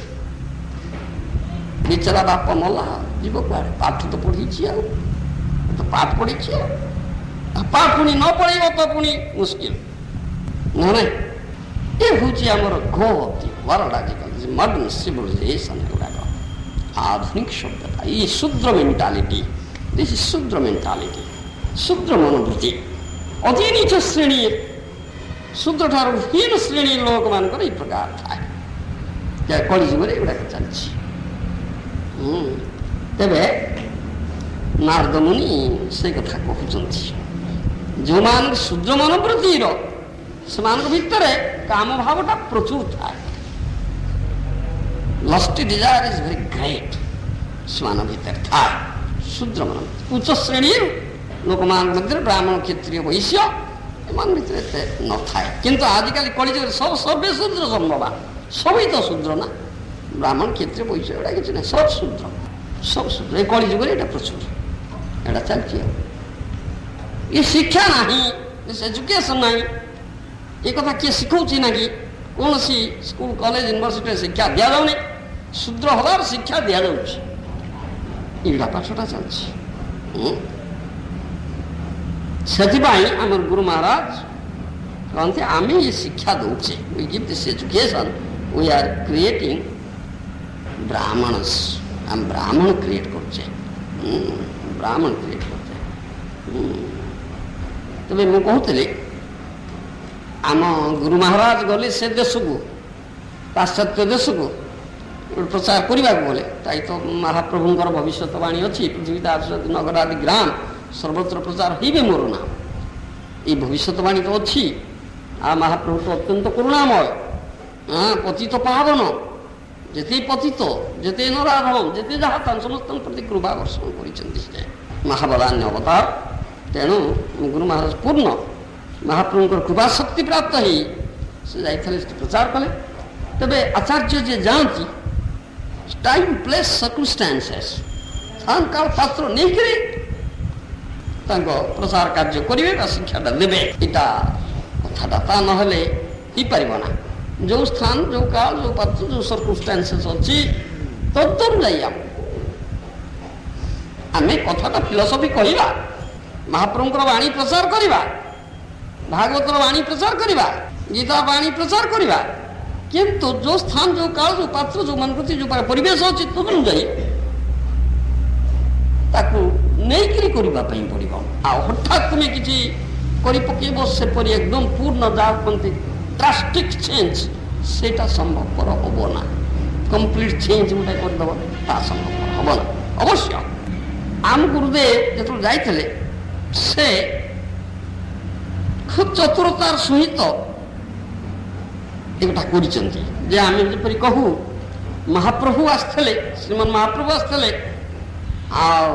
ବିଚରା ବାପ ମଲା, ଯିବ କୁଆଡ଼େ? ପାଠ ତ ପଢ଼ିଛି, ଆଉ ତ ପାଠ ପଢ଼ିଛି, ଆଉ ପାଠ ପୁଣି ନ ପଢ଼େଇବ ତ ପୁଣି ମୁସ୍କିଲ, ନା ନାଇଁ? ଏ ହେଉଛି ଆମର ଗୋ ଅଫ୍ ଦି ୱାର୍ଲଡ ଆଜିକାଲି, ମଡର୍ଣ୍ଣ ସିଭିଲାଇଜେସନ୍ ଗୁଡ଼ାକ, ଆଧୁନିକ ସଭ୍ୟତା, ଏଇ ଶୂଦ୍ର ମେଣ୍ଟାଲିଟି, ଦିସ୍ ଇଜ୍ ଶୂଦ୍ର ମେଣ୍ଟାଲିଟି, ଶୂଦ୍ର ମନୋବୃତ୍ତି, ଅତି ନିଚ ଶ୍ରେଣୀ, ଶୂଦ୍ରଠାରୁ ହୀନ ଶ୍ରେଣୀ ଲୋକମାନଙ୍କର ଏଇ ପ୍ରକାର ଥାଏ। କଳିଯୁଗରେ ଏଗୁଡ଼ାକ ଚାଲିଛି। ତେବେ ନାରଦ ମୁନି ସେ କଥା କହୁଛନ୍ତି, ଯେଉଁମାନଙ୍କ ଶୂଦ୍ର ମନୋବୃତ୍ତିର, ସେମାନଙ୍କ ଭିତରେ କାମ ଭାବଟା ପ୍ରଚୁର ଥାଏ, lusty desire is very great, ସେମାନଙ୍କ ଭିତରେ ଥାଏ ଶୂଦ୍ର ମନୋବୃତ୍ତି। ଉଚ୍ଚ ଶ୍ରେଣୀର ଲୋକମାନଙ୍କ ମଧ୍ୟରେ ବ୍ରାହ୍ମଣ, କ୍ଷତ୍ରିୟ, ବୈଶ୍ୟ ଏମାନଙ୍କ ଭିତରେ ଏତେ ନଥାଏ। କିନ୍ତୁ ଆଜିକାଲି କଳିଯୁଗରେ ସବୁ ସର୍ବେ ଶୂଦ୍ର ସମ୍ଭବ, ସବଇ ତ ଶୂଦ୍ର ନା, ବ୍ରାହ୍ମଣ, କ୍ଷତ୍ରିୟ, ବୈଶ୍ୟ ଏଗୁଡ଼ା କିଛି ନାହିଁ, ସବୁ ଶୂଦ୍ର, ସବୁ ଶୂଦ୍ର। ଏ କଳିଯୁଗରେ ଏଇଟା ପ୍ରଚୁର, ଏଇଟା ଚାଲିଛି। ଆଉ ଏ ଶିକ୍ଷା ନାହିଁ, ଏଜୁକେସନ୍ ନାହିଁ, ଏ କଥା କିଏ ଶିଖଉଛି ନା? କି କୌଣସି ସ୍କୁଲ, କଲେଜ, ୟୁନିଭର୍ସିଟିରେ ଶିକ୍ଷା ଦିଆଯାଉନି, ଶୂଦ୍ର ହେବାର ଶିକ୍ଷା ଦିଆଯାଉଛି, ଏଇଟା ପାଠଟା ଚାଲିଛି। ସେଥିପାଇଁ ଆମର ଗୁରୁ ମହାରାଜ କହନ୍ତି, ଆମେ ଏ ଶିକ୍ଷା ଦେଉଛେ, we give this education, we are creating brahmanas, ଆମେ ବ୍ରାହ୍ମଣ କ୍ରିଏଟ୍ କରୁଛେ, ବ୍ରାହ୍ମଣ କ୍ରିଏଟ୍ କରୁଛେ। ତେବେ ମୁଁ କହୁଥିଲି, ଆମ ଗୁରୁ ମହାରାଜ ଗଲେ ସେ ଦେଶକୁ, ପାଶ୍ଚାତ୍ୟ ଦେଶକୁ ପ୍ରଚାର କରିବାକୁ ଗଲେ, ତାଇ ତ ମହାପ୍ରଭୁଙ୍କର ଭବିଷ୍ୟତବାଣୀ ଅଛି, ପୃଥିବୀ ନଗର ଆଦି ଗ୍ରାମ ସର୍ବତ୍ର ପ୍ରଚାର ହେଇବେ ମୋର ନାମ, ଏଇ ଭବିଷ୍ୟତବାଣୀ ତ ଅଛି। ଆଉ ମହାପ୍ରଭୁ ତ ଅତ୍ୟନ୍ତ କରୁଣାମୟ, ପତିତ ପାବନ, ଯେତେ ପତିତ, ଯେତେ ନରାଧମ, ଯେତେ ଯାହା ତାଙ୍କ ସମସ୍ତଙ୍କ ପ୍ରତି କୃପା ବର୍ଷଣ କରିଛନ୍ତି, ସେ ମହାବଦାନ୍ୟ ଅବତାର। ତେଣୁ ଗୁରୁ ମହାରାଜ ପୂର୍ଣ୍ଣ ମହାପ୍ରଭୁଙ୍କର କୃପା ଶକ୍ତି ପ୍ରାପ୍ତ ହେଇ ସେ ଯାଇଥିଲେ, ପ୍ରଚାର କଲେ। ତେବେ ଆଚାର୍ଯ୍ୟ ଯିଏ ଯାଆନ୍ତି, ଟାଇମ୍, ପ୍ଲେସ୍, ସର୍କମଷ୍ଟାନ୍ସେସ୍, ସ୍ଥାନ, କାଳ, ପାତ୍ର ନେଇକରି ତାଙ୍କ ପ୍ରଚାର କାର୍ଯ୍ୟ କରିବେ ବା ଶିକ୍ଷାଟା ଦେବେ। ଏଇଟା କଥାଟା ତା ନହେଲେ ହେଇପାରିବ ନା। ଯେଉଁ ସ୍ଥାନ, ଯେଉଁ କାଳ, ଯେଉଁ ପାତ୍ର, ଯେଉଁ ସର୍କମଷ୍ଟାନ୍ସେସ୍ ଅଛି, ତଦନୁଯାୟୀ ଆମେ କଥାଟା ଫିଲୋସଫି କହିବା, ମହାପ୍ରଭୁଙ୍କର ବାଣୀ ପ୍ରଚାର କରିବା, ଭାଗବତର ବାଣୀ ପ୍ରଚାର କରିବା, ଗୀତା ବାଣୀ ପ୍ରଚାର କରିବା, କିନ୍ତୁ ଯେଉଁ ସ୍ଥାନ, ଯେଉଁ କାଳ, ଯେଉଁ ପାତ୍ର, ଯେଉଁମାନଙ୍କ ପ୍ରତି ଯେଉଁ ପରିବେଶ ଅଛି ଅନୁଯାୟୀ ତାକୁ ନେଇକିରି କରିବା ପାଇଁ ପଡ଼ିବ। ଆଉ ହଠାତ୍ ତୁମେ କିଛି କରି ପକେଇବ ସେପରି ଏକଦମ ପୂର୍ଣ୍ଣ ଯାହା କୁହନ୍ତି ଡ୍ରାଷ୍ଟିକ୍ ଚେଞ୍ଜ, ସେଇଟା ସମ୍ଭବପର ହବ ନା। କମ୍ପ୍ଲିଟ୍ ଚେଞ୍ଜ ଗୋଟେ କରିଦେବ, ତାହା ସମ୍ଭବପର ହବ ନା। ଅବଶ୍ୟ ଆମ ଗୁରୁଦେବ ଯେତେବେଳେ ଯାଇଥିଲେ ସେ ଖୁବ୍ ଚତୁରତାର ସହିତ ଏଗୁଟା କରିଛନ୍ତି। ଯେ ଆମେ ଯେପରି କହୁ ମହାପ୍ରଭୁ ଆସିଥିଲେ, ଶ୍ରୀମାନ ମହାପ୍ରଭୁ ଆସିଥିଲେ, ଆଉ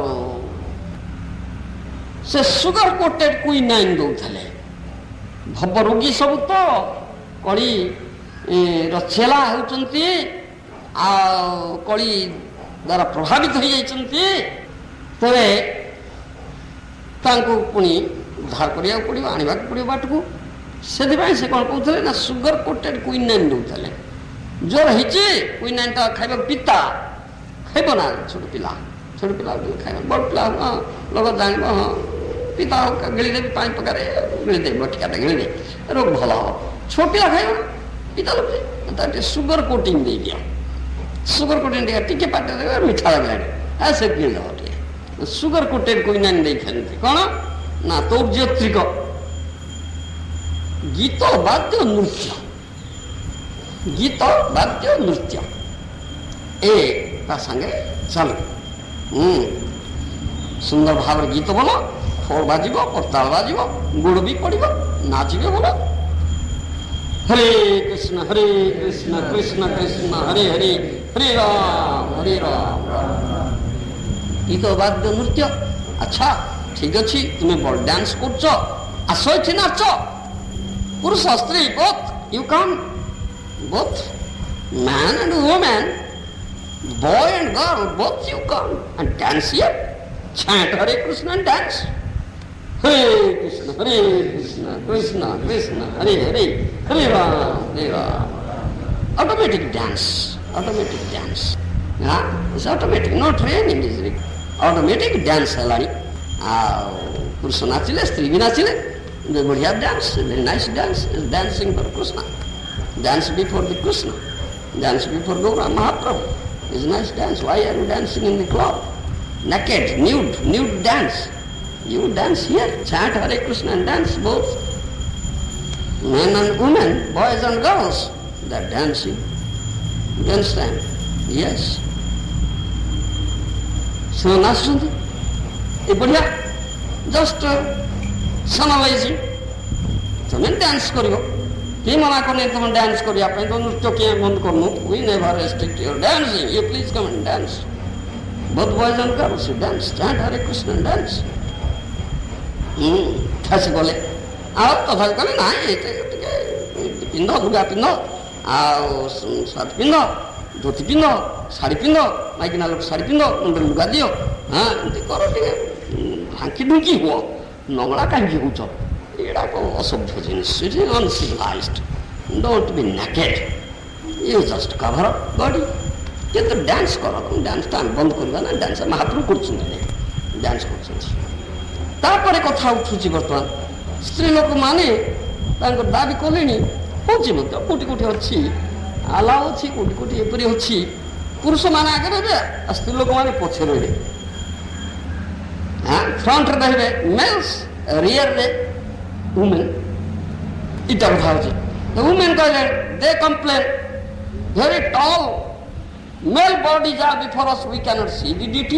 ସେ ସୁଗର କୋଟେଡ୍ କୁଇନାଇନ୍ ଦଉଥିଲେ। ଭବ ରୋଗୀ ସବୁ ତ କଳିର ଛେଲା ହେଉଛନ୍ତି, ଆଉ କଳି ଦ୍ୱାରା ପ୍ରଭାବିତ ହୋଇଯାଇଛନ୍ତି, ତେବେ ତାଙ୍କୁ ପୁଣି ଉଦ୍ଧାର କରିବାକୁ ପଡ଼ିବ, ଆଣିବାକୁ ପଡ଼ିବ ବାଟକୁ। ସେଥିପାଇଁ ସେ କ'ଣ କହୁଥିଲେ ନା ସୁଗର କୋଟେଡ୍ କୁଇନାଇନ୍ ଦେଉଥିଲେ। ଜ୍ୱର ହେଇଛି, କୁଇନାଇନ୍ଟା ଖାଇବାକୁ ପିତା ଖାଇବ ନା। ଛୋଟ ପିଲା ଖାଇବ, ବଡ଼ ପିଲା ହଁ ଲୋକ ଜାଣିବ, ହଁ ପିତା ଗିଳିଦେବି, ପାଣି ପକାରେ ଗିଳିଦେବି, ବଟିକାଟା ଗିଳିଦେ, ରୋଗ ଭଲ ହବ। ଛୋଟ ପିଲା ଖାଇବ ନା, ପିତା ଲୋକ ତାର ଟିକେ ସୁଗର କୋଟିଂ ଦେଇଦିଅ। ସୁଗର କୋଟିଂ ଟିକେ ପାଟିରେ ଦେବେ, ମିଠା ଲାଗିଲାଣି, ସେ ଗିଳିଦେବ ଟିକେ। ସୁଗର କୋଟେଡ୍ କୁଇନାଇନ୍ ଦେଇଥାନ୍ତି କ'ଣ ନା ତୌର୍ଯ୍ୟତ୍ରିକ ଗୀତ ବାଦ୍ୟ ନୃତ୍ୟ, ଗୀତ ବାଦ୍ୟ ନୃତ୍ୟ ଏ ତା ସାଙ୍ଗେ ଚାଲୁ। ସୁନ୍ଦର ଭାବରେ ଗୀତ ବୋଲ, ଖୋଳ ବାଜିବ, କରତାଳ ବାଜିବ, ଗୋଡ଼ ବି ପଡ଼ିବ, ନାଚିବେ ବୋଲ। ହରେ କୃଷ୍ଣ କୃଷ୍ଣ କୃଷ୍ଣ ହରେ ହରେ, ହରେ ରାମ। ଗୀତ ବାଦ୍ୟ ନୃତ୍ୟ। ଆଚ୍ଛା ଠିକ୍ ଅଛି, ତୁମେ ବଲ୍ ଡ୍ୟାନ୍ସ କରୁଛ, ଆସ ଏଠି ନାଚ। ପୁରୁଷ ସ୍ତ୍ରୀ both you come, both man and woman, boy and girl, both you come and dance here. Chant Hare Krishna and dance. Hare Krishna Krishna Krishna Hare Hare, Hare Ram. Automatic dance. It's automatic, no training is required. Automatic dance helani. ପୁରୁଷ ନାଚିଲେ, ସ୍ତ୍ରୀ ବି ନାଚିଲେ, ବଢ଼ିଆ dance, very nice dance, dancing for Krishna, dance before the Krishna, dance before Gaura Mahaprabhu, is nice dance. Why are you dancing in the club? Naked, nude dance. You dance here, chant Hare Krishna and dance, both men and women, boys and girls, they are dancing. You understand? Yes. So ନାଚୁଛନ୍ତି, ଏ ବଢ଼ିଆ, just ସମାଲାଇଜିଂ। ତୁମେ dance କରିବ, କିଏ ମନା କରୁନି ତୁମେ dance କରିବା ପାଇଁ, ତ ନୃତ୍ୟ କିଏ ବନ୍ଦ କରୁନୁ। We never restrict your dancing. You please come and dance. Both boys and girls, you dance, chant Hare Krishna and dance. ଖାସି ଗଲେ, ଆଉ ତଥାପି କଲେ ନାଇଁ ଟିକେ ପିନ୍ଧ, ଲୁଗା ପିନ୍ଧ, ଆଉ ସାର୍ଟ ପିନ୍ଧ, ଧୋତି ପିନ୍ଧ, ଶାଢ଼ୀ ପିନ୍ଧ, ମାଇକିନା ଲୋକ ଶାଢ଼ୀ ପିନ୍ଧ, ମୁଣ୍ଡରେ ଲୁଗା ଦିଅ, ହଁ ଏମିତି କର, ଟିକେ ଢାଙ୍କି ଢୁଙ୍କି ହୁଅ, ନଙ୍ଗଳା କାହିଁକି ହେଉଛ? ଏଗୁଡ଼ାକ ଅସଭ୍ୟ ଜିନିଷ, uncivilised. Don't be naked, you just cover up body. କିନ୍ତୁ ଡ୍ୟାନ୍ସ କର, ଡ୍ୟାନ୍ସଟା ଆମେ ବନ୍ଦ କରିବା ନା। ଡ୍ୟାନ୍ସ ମହାପ୍ରଭୁ କରୁଛନ୍ତି, ଡ୍ୟାନ୍ସ କରୁଛନ୍ତି। ତାପରେ କଥା ଉଠୁଛି ବର୍ତ୍ତମାନ ସ୍ତ୍ରୀ ଲୋକମାନେ ତାଙ୍କର ଦାବି କଲେଣି, ହେଉଛି ମଧ୍ୟ କୋଉଠି କୋଉଠି ଅଛି, ଆଲାଉ ଅଛି, କୋଉଠି କୋଉଠି ଏପରି ଅଛି। ପୁରୁଷମାନେ ଆଗରେ ରହିବେ, ସ୍ତ୍ରୀ ଲୋକମାନେ ପଛରେ ରହିବେ, ଫ୍ରଣ୍ଟରେ ରହିବେ ମେଲ୍ସ, ରିୟରରେ women. ଏଇଟା କଥା ହେଉଛି। women କହିଲେ, they complain, very tall male bodies are before us, we cannot see the deity.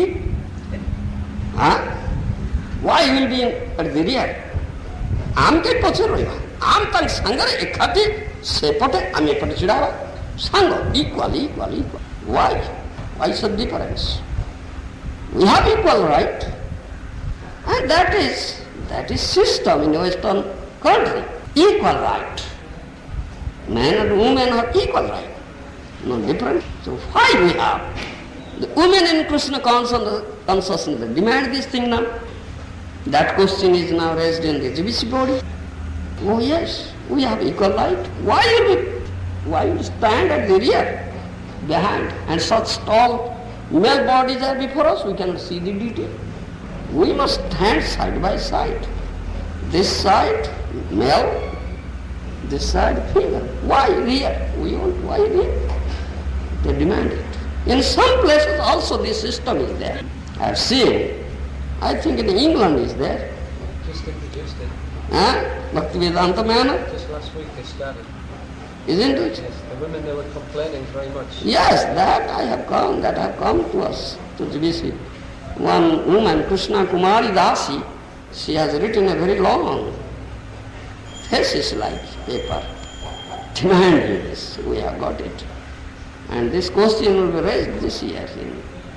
Why will be at the rear? आम के पछे रहिबा, आम तांग संगरे एकाठी सेपटे आम एपटे छिड़ा हेबा, संग equally. Why such difference? We have equal right, and that is system in Western country. Equal right. Men and women have equal right, no different. So why we have the women in Krishna consciousness demand this thing now? That question is now raised in the GBC body. Oh yes, we have equal right. Why you stand at the rear, behind, and such tall male bodies are before us, we cannot see the deity. We must stand side by side. This side, male, this side finger. Why rear? We want why rear? They demand it. In some places also this system is there. I have seen. I think in England is there. Just introduced it. Bhaktivedanta manner. Just last week they started. Isn't it? Yes, the women, they were complaining very much. Yes, that have come to us, to GBC. One woman, Krishna Kumari Dasi, she has written a very long thesis-like paper demanding this. We have got it. And this question will be raised this year in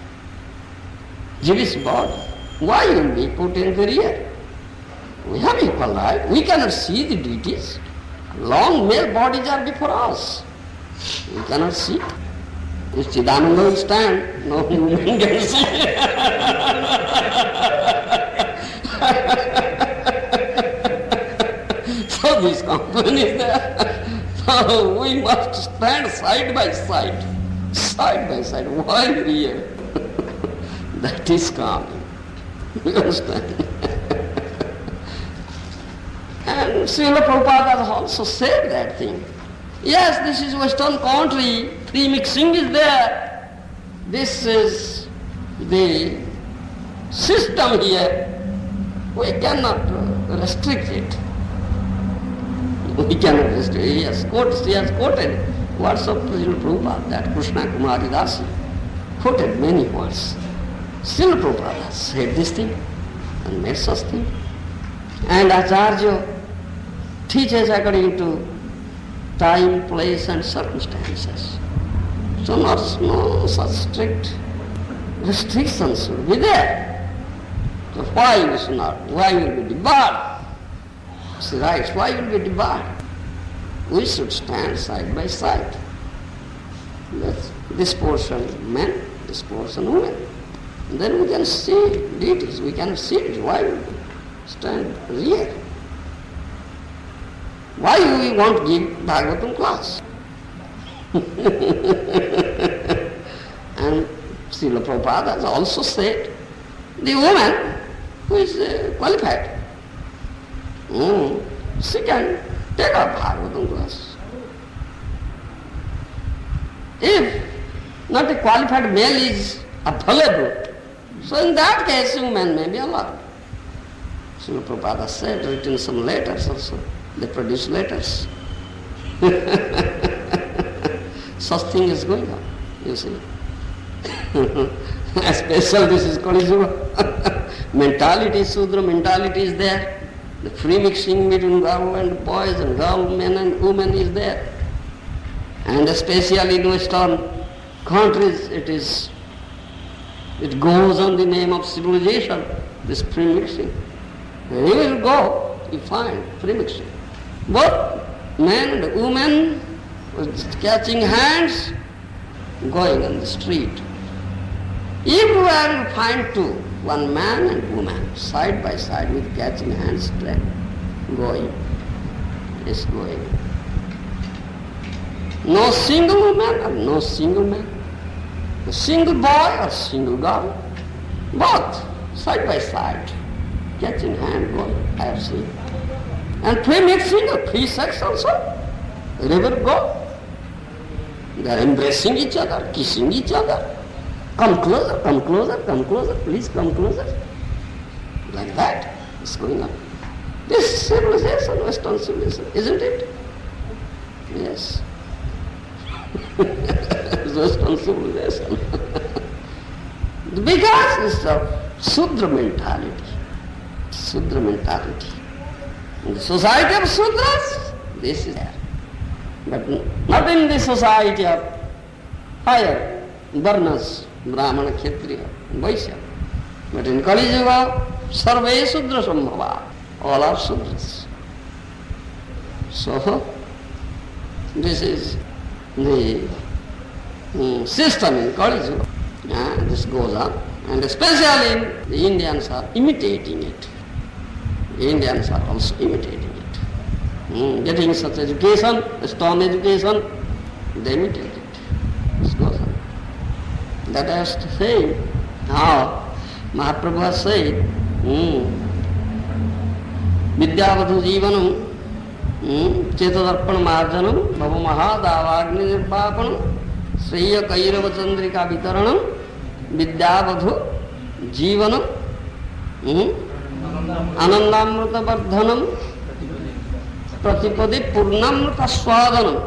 GBC board. Why will be put in the rear? We have equal right. We cannot see the deities. Long male bodies are before us. We cannot see. If Chidananda will stand, no woman can see. So this complaint is there. So we must stand side by side. Side by side. Why rear? That is coming. You understand? And Srila Prabhupada has also said that thing. Yes, this is Western country, free mixing is there. This is the system here. We cannot restrict it. We cannot restrict it. He has quoted words of Srila Prabhupada, that Krishna Kumari Dasi quoted many words. Srila Prabhupada said this thing and made such thing. And Acharya teaches according to time, place and circumstances. So no such strict restrictions should be there. So why we should not? Why will we debarred? She writes, why will we debarred? We should stand side by side. This portion men, this portion women. Then we can see deities, we can see it. Why will we stand rear? Why we won't give Bhagavatam class? And Srila Prabhupada has also said, the woman who is qualified, she can take up Bhagavatam class. If not a qualified male is available, so in that case woman may be allowed. Srila Prabhupada said, written some letters also. They produce letters. Such thing is going on, you see. Especially this is Kali Yuga. Mentality, Sudra mentality is there. The free mixing between girl and boys and girl, men and women is there. And especially in Western countries it goes on the name of civilization, this free mixing. And you will go, you find free mixing. Both men and women with catching hands going on the street. Everywhere you find two, one man and woman, side by side with catching hands going. It's going. No single woman or no single man. A single boy or single girl. Both, side by side, catching hand going. I have seen. And free mixing or free sex also. Wherever go, they are embracing each other, kissing each other. Come closer, come closer, come closer, please come closer. Like that, it's going on. This civilization, Western civilization, isn't it? Yes. Western civilization. Because it's a Sudra mentality. Sudra mentality. In the society of Sudras, this is there. But not in the society of higher Varnas, Brahmana, Kshatriya, Vaishya. But in Kali Yuga, Sarve Sudra Sambhava, all are Sudras. So, this is the system in Kali Yuga. This goes on. And especially the Indians are imitating it. The Indians are also imitating it. Getting such education, stone education, they imitate it. This goes on. That I was to say how Mahaprabhu has said, Vidyavadhu Jivanam चेतदर्पण मार्जनम भव महादावाग्नि निर्वापणम श्रेय कैरव चंद्रिका वितरणम विद्यावधु जीवनम आनंदामृत वर्धनम प्रतिपदि पूर्णामृत स्वादनम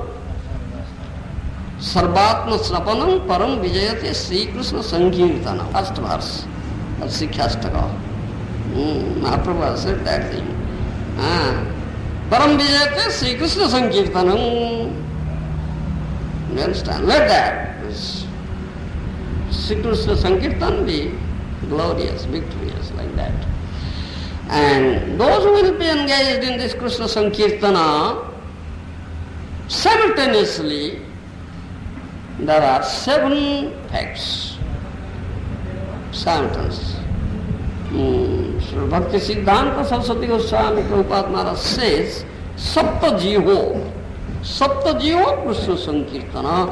सर्वात्म स्नपनम परम विजयते श्री कृष्ण संकीर्तन. First verse of Sikhyastaka. Mahaprabhu has said that thing. Param vijayate Sri Krishna Sankirtanam. You understand? Let that Sri Krishna Sankirtan be glorious, victorious, like that. And those who will be engaged in this Krishna Sankirtana, simultaneously there are 7 facts. Simultaneously. Sri Bhakti Siddhanta Saraswati Goswami Prabhupada Maharaj says, Sapta Jiho Krishna Sankirtana.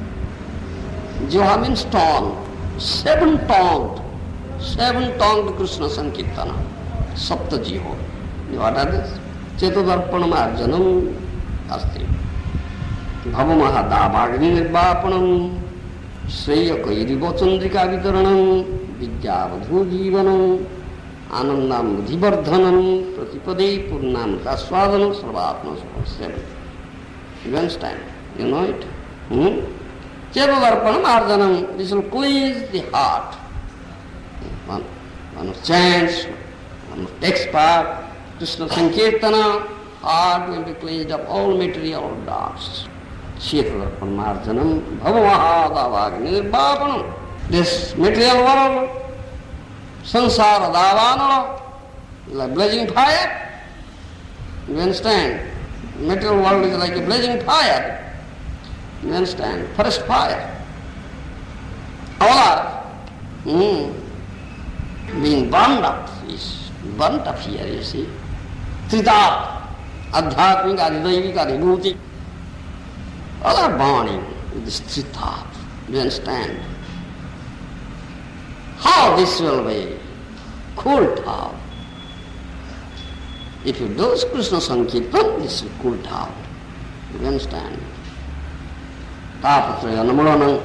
Jiha means tongue. 7-tongued Krishna Sankirtana. Sapta Jiho. What are this? Chetadarpanam Arjanam Asti. Bhava Mahadabhagni Nirvapanam Sreya Kairibo Chandrika Vitaranam Vidyavadhu Jivanam Anandam Dhivardhanam Pratipade Purnam Kaswadanam Sarvatma 7. You understand? You know it? Chetadarpanam Arjanam. This will cleanse the heart. One who chants, one who takes part, Krishna Sankirtana, heart will be cleansed of all material darks. Chetadarpanam Arjanam Bhavamahadavagni Nirvapanam. This material world, sansara davanala, like blazing fire. You understand? Material world is like a blazing fire. You understand? Forest fire. All are being burned up, is burnt up here, you see. Trita, Adhyatmika, Adhidaivika, Vibhuti. All are burning with this trita. You understand? How this will be cooled down? If you do Krishna Sankirtan, this will cool down. You understand? Tapatrayanam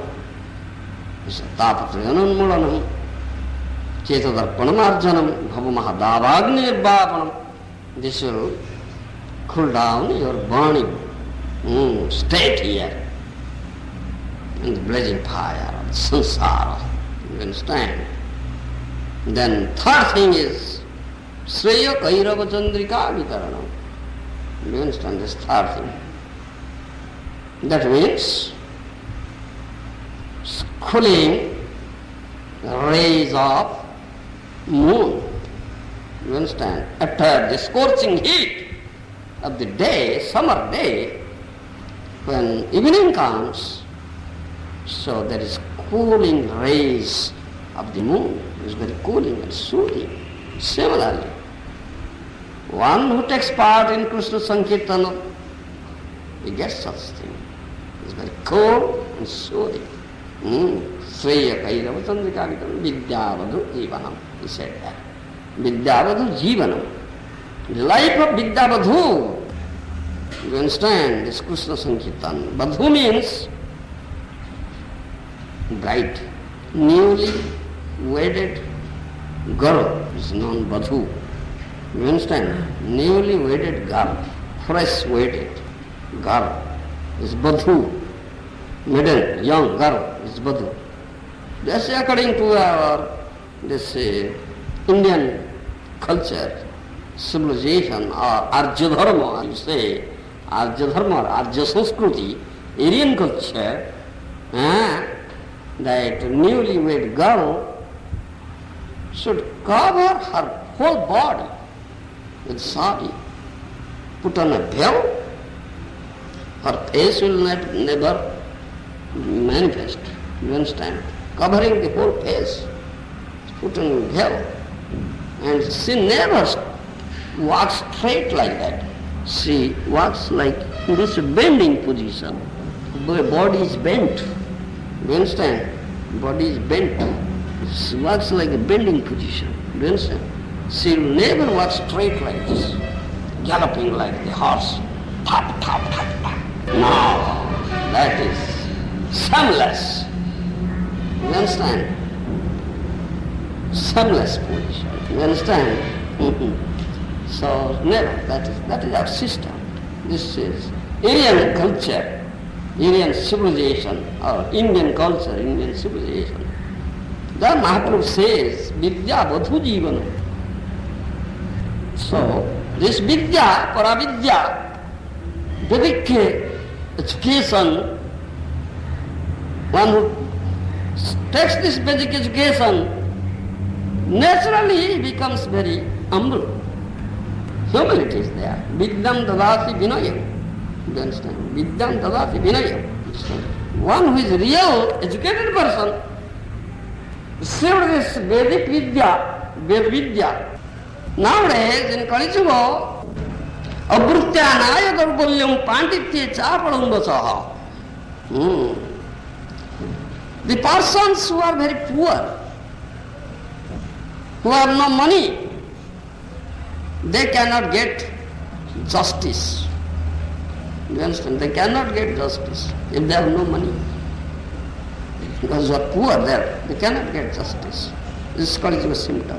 Tapatrayanam Chetadarpanam Arjanam Bhavamahadavagni Nirvapanam. This will cool down your burning state here in the blazing fire of samsara. You understand? Then third thing is Sreya Kairava Chandrika Vitaranam. You understand this third thing? That means cooling rays of moon. You understand? After the scorching heat of the day, summer day, when evening comes, so there is cooling rays of the moon. It is very cooling and soothing. Similarly, one who takes part in Krishna Sankirtana, he gets such thing. It is very cool and soothing. Sreya Kairava Chandrika Vitaranam Vidyavadhu Jivanam. He said that. Vidyavadhu Jivanam. The life of Vidyavadhu. You understand this Krishna Sankirtan. Vadhu means bride. Newly wedded girl is known Vadhu. You understand? Newly wedded girl, fresh wedded girl is Vadhu. Maiden, young girl is Vadhu. That's according to our Indian culture, civilization, or Arya Dharma, you say, Arya Dharma or Arya Sanskruti, Aryan culture, that newly wed girl should cover her whole body with sari, put on a veil, her face will never manifest. You understand? Covering the whole face, put on a veil, and she never walks straight like that. She walks like in this bending position. The body is bent. You understand? Body is bent. She walks like a bending position. You understand? She will never walk straight like this, galloping like the horse. Tap, tap, tap, tap. Now, that is shameless. You understand? Shameless position. You understand? So, never. That is our system. This is Indian culture, Indian civilization, or Indian culture, Indian civilization. The Mahaprabhu says, Vidya Vadhu Jivana. So, this Vidya, Paravidya, Vedic education, one who takes this basic education, naturally becomes very humble. Humility is there. Vidyam dadati vinayam. You understand? Vidyam dadati vinayam. So, one who is a real educated person received this Vedic Vidya, Ved Vidya. Nowadays, in Kali Yuga, Abhrutyanaya Darbulyam Panditye Chapalambasaha. The persons who are very poor, who have no money, they cannot get justice. You understand? They cannot get justice if they have no money. Because they are poor there, they cannot get justice. This is called a symptom.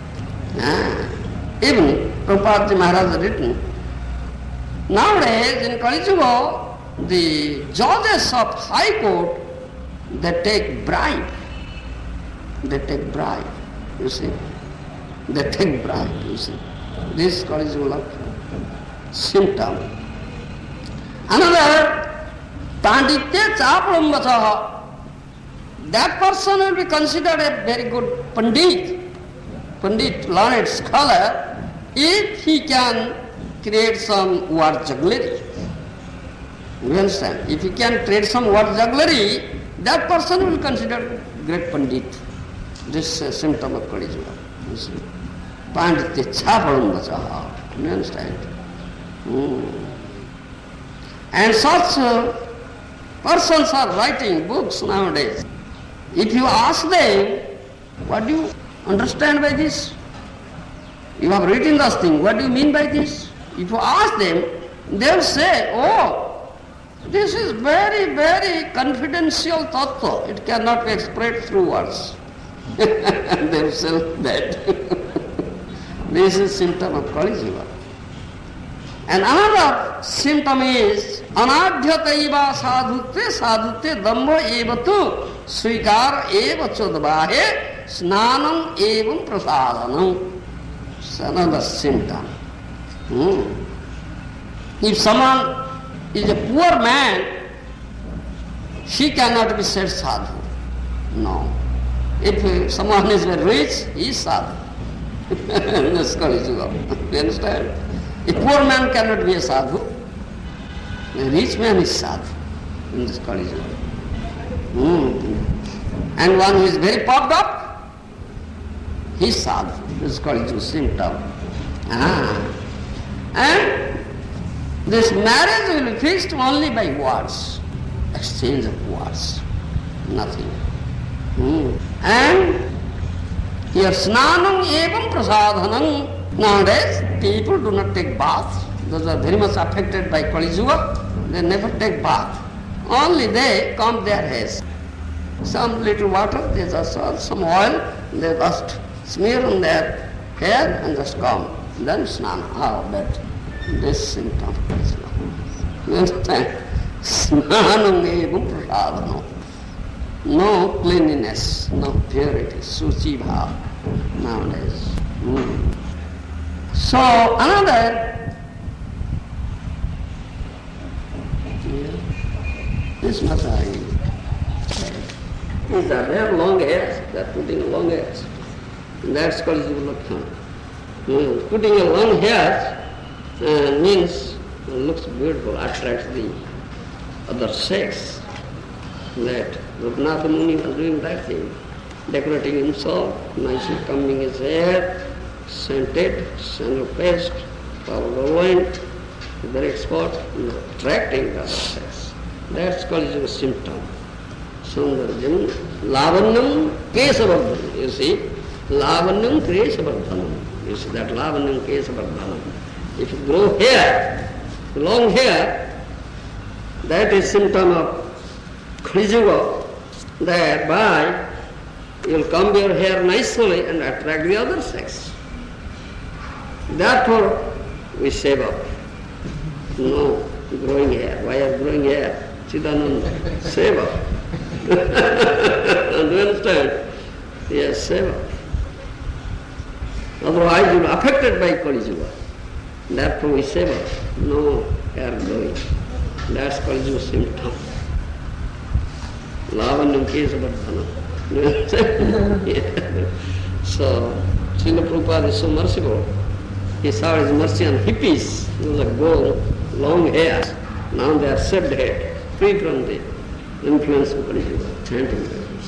Even Prabhupada Maharaj has written, nowadays in Kali Yuga, the judges of High Court, they take bribe. They take bribe, you see. They take bribe, you see. This is Kali Yuga symptom. Another, Panditya Chapalambasaha. That person will be considered a very good Pandit, learned scholar, if he can create some word jugglery. You understand? If he can create some word jugglery, that person will be considered great Pandit. This is a symptom of Kali Yuga. You see? Panditya Chapalambasaha. You understand? And such persons are writing books nowadays. If you ask them, what do you understand by this? You have written this thing, what do you mean by this? If you ask them, they will say, oh, this is very, very confidential tattva. It cannot be expressed through words. They will say that. This is symptom of Kali Yuga. And another symptom is anadhyataiva sadhute dhamma evatu svikar eva chodvahe snanam evam prasadanam. It's another symptom. If someone is a poor man, he cannot be said sadhu. No. If someone is very rich, he is sadhu. That's Kali Yuga. You understand? A poor man cannot be a sadhu. A rich man is sadhu in this Kali Yuga. And one who is very puffed up, he is sadhu. This is Kali Yuga symptom. And this marriage will be fixed only by words, exchange of words, nothing. And here snanam evam prasadhanam. Nowadays, people do not take bath. Those are very much affected by Kali Yuga. They never take bath. Only they comb their hairs. Some little water, they just some oil, they just smear on their hair and just comb. Then snana. Oh, that this symptom. You understand? Snanam evam prasadhanam. No cleanliness, no purity, suci bhav nowadays. So another, this Mata, they have long hairs, they are putting long hairs. And that's called Lakshana. Putting a long hair means looks beautiful, attracts the other sex. That Rupnatha Muni was doing that thing, decorating himself, nicely combing his hair, scented, sandal paste, powder wine, very expert, attracting the other sex. That's called a symptom. Saundaryam, lavanyam, kesavardhanam. You see, lavanyam, kesavardhanam. You see that lavanyam, kesavardhanam. If you grow hair, long hair, that is symptom of Kali Yuga, thereby you will comb your hair nicely and attract the other sex. Therefore, we shave off. No growing hair. Why are growing hair? Chidananda, shave off. Do you understand? Yes, shave off. Otherwise, you are affected by Kali Yuga. Therefore, we shave off. No hair growing. That's Kali Yuga symptom. Lavanyam Kesavardhana. So, Srila Prabhupada is so merciful. He saw his mercy on hippies who like gold, long hair. Now they are shaved head, free from the influence of Kali Yuga, chanting.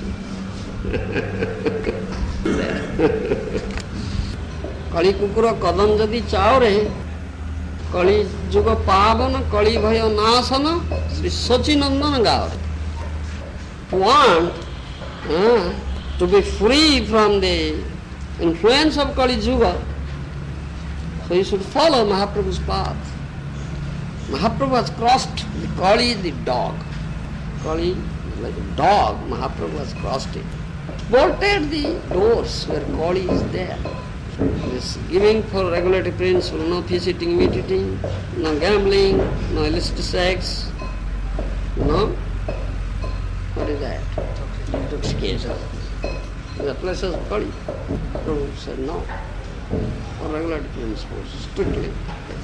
Kali kukura kadam jadi chaure, Kali Yuga pavana, Kali bhaya nasana, Sri Sachinandana gaure. Want to be free from the influence of Kali Yuga, so you should follow Mahaprabhu's path. Mahaprabhu has crossed the Kali, the dog. Kali, like a dog, Mahaprabhu has crossed it. Bolted the doors where Kali is there. This giving for regulative principle, no fish eating, meat eating, no gambling, no illicit sex, no. What is that? Intoxication. The place is Kali. Prabhu said no. For regulative principles, strictly.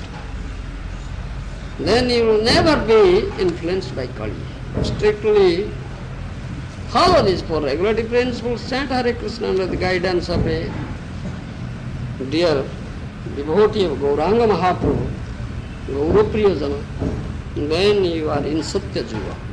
Then you will never be influenced by Kali. Strictly follow these four regulative principles, chant Hare Krishna under the guidance of a dear devotee of Gauranga Mahaprabhu, Gaurapriyajana, then you are in Satya Yuga.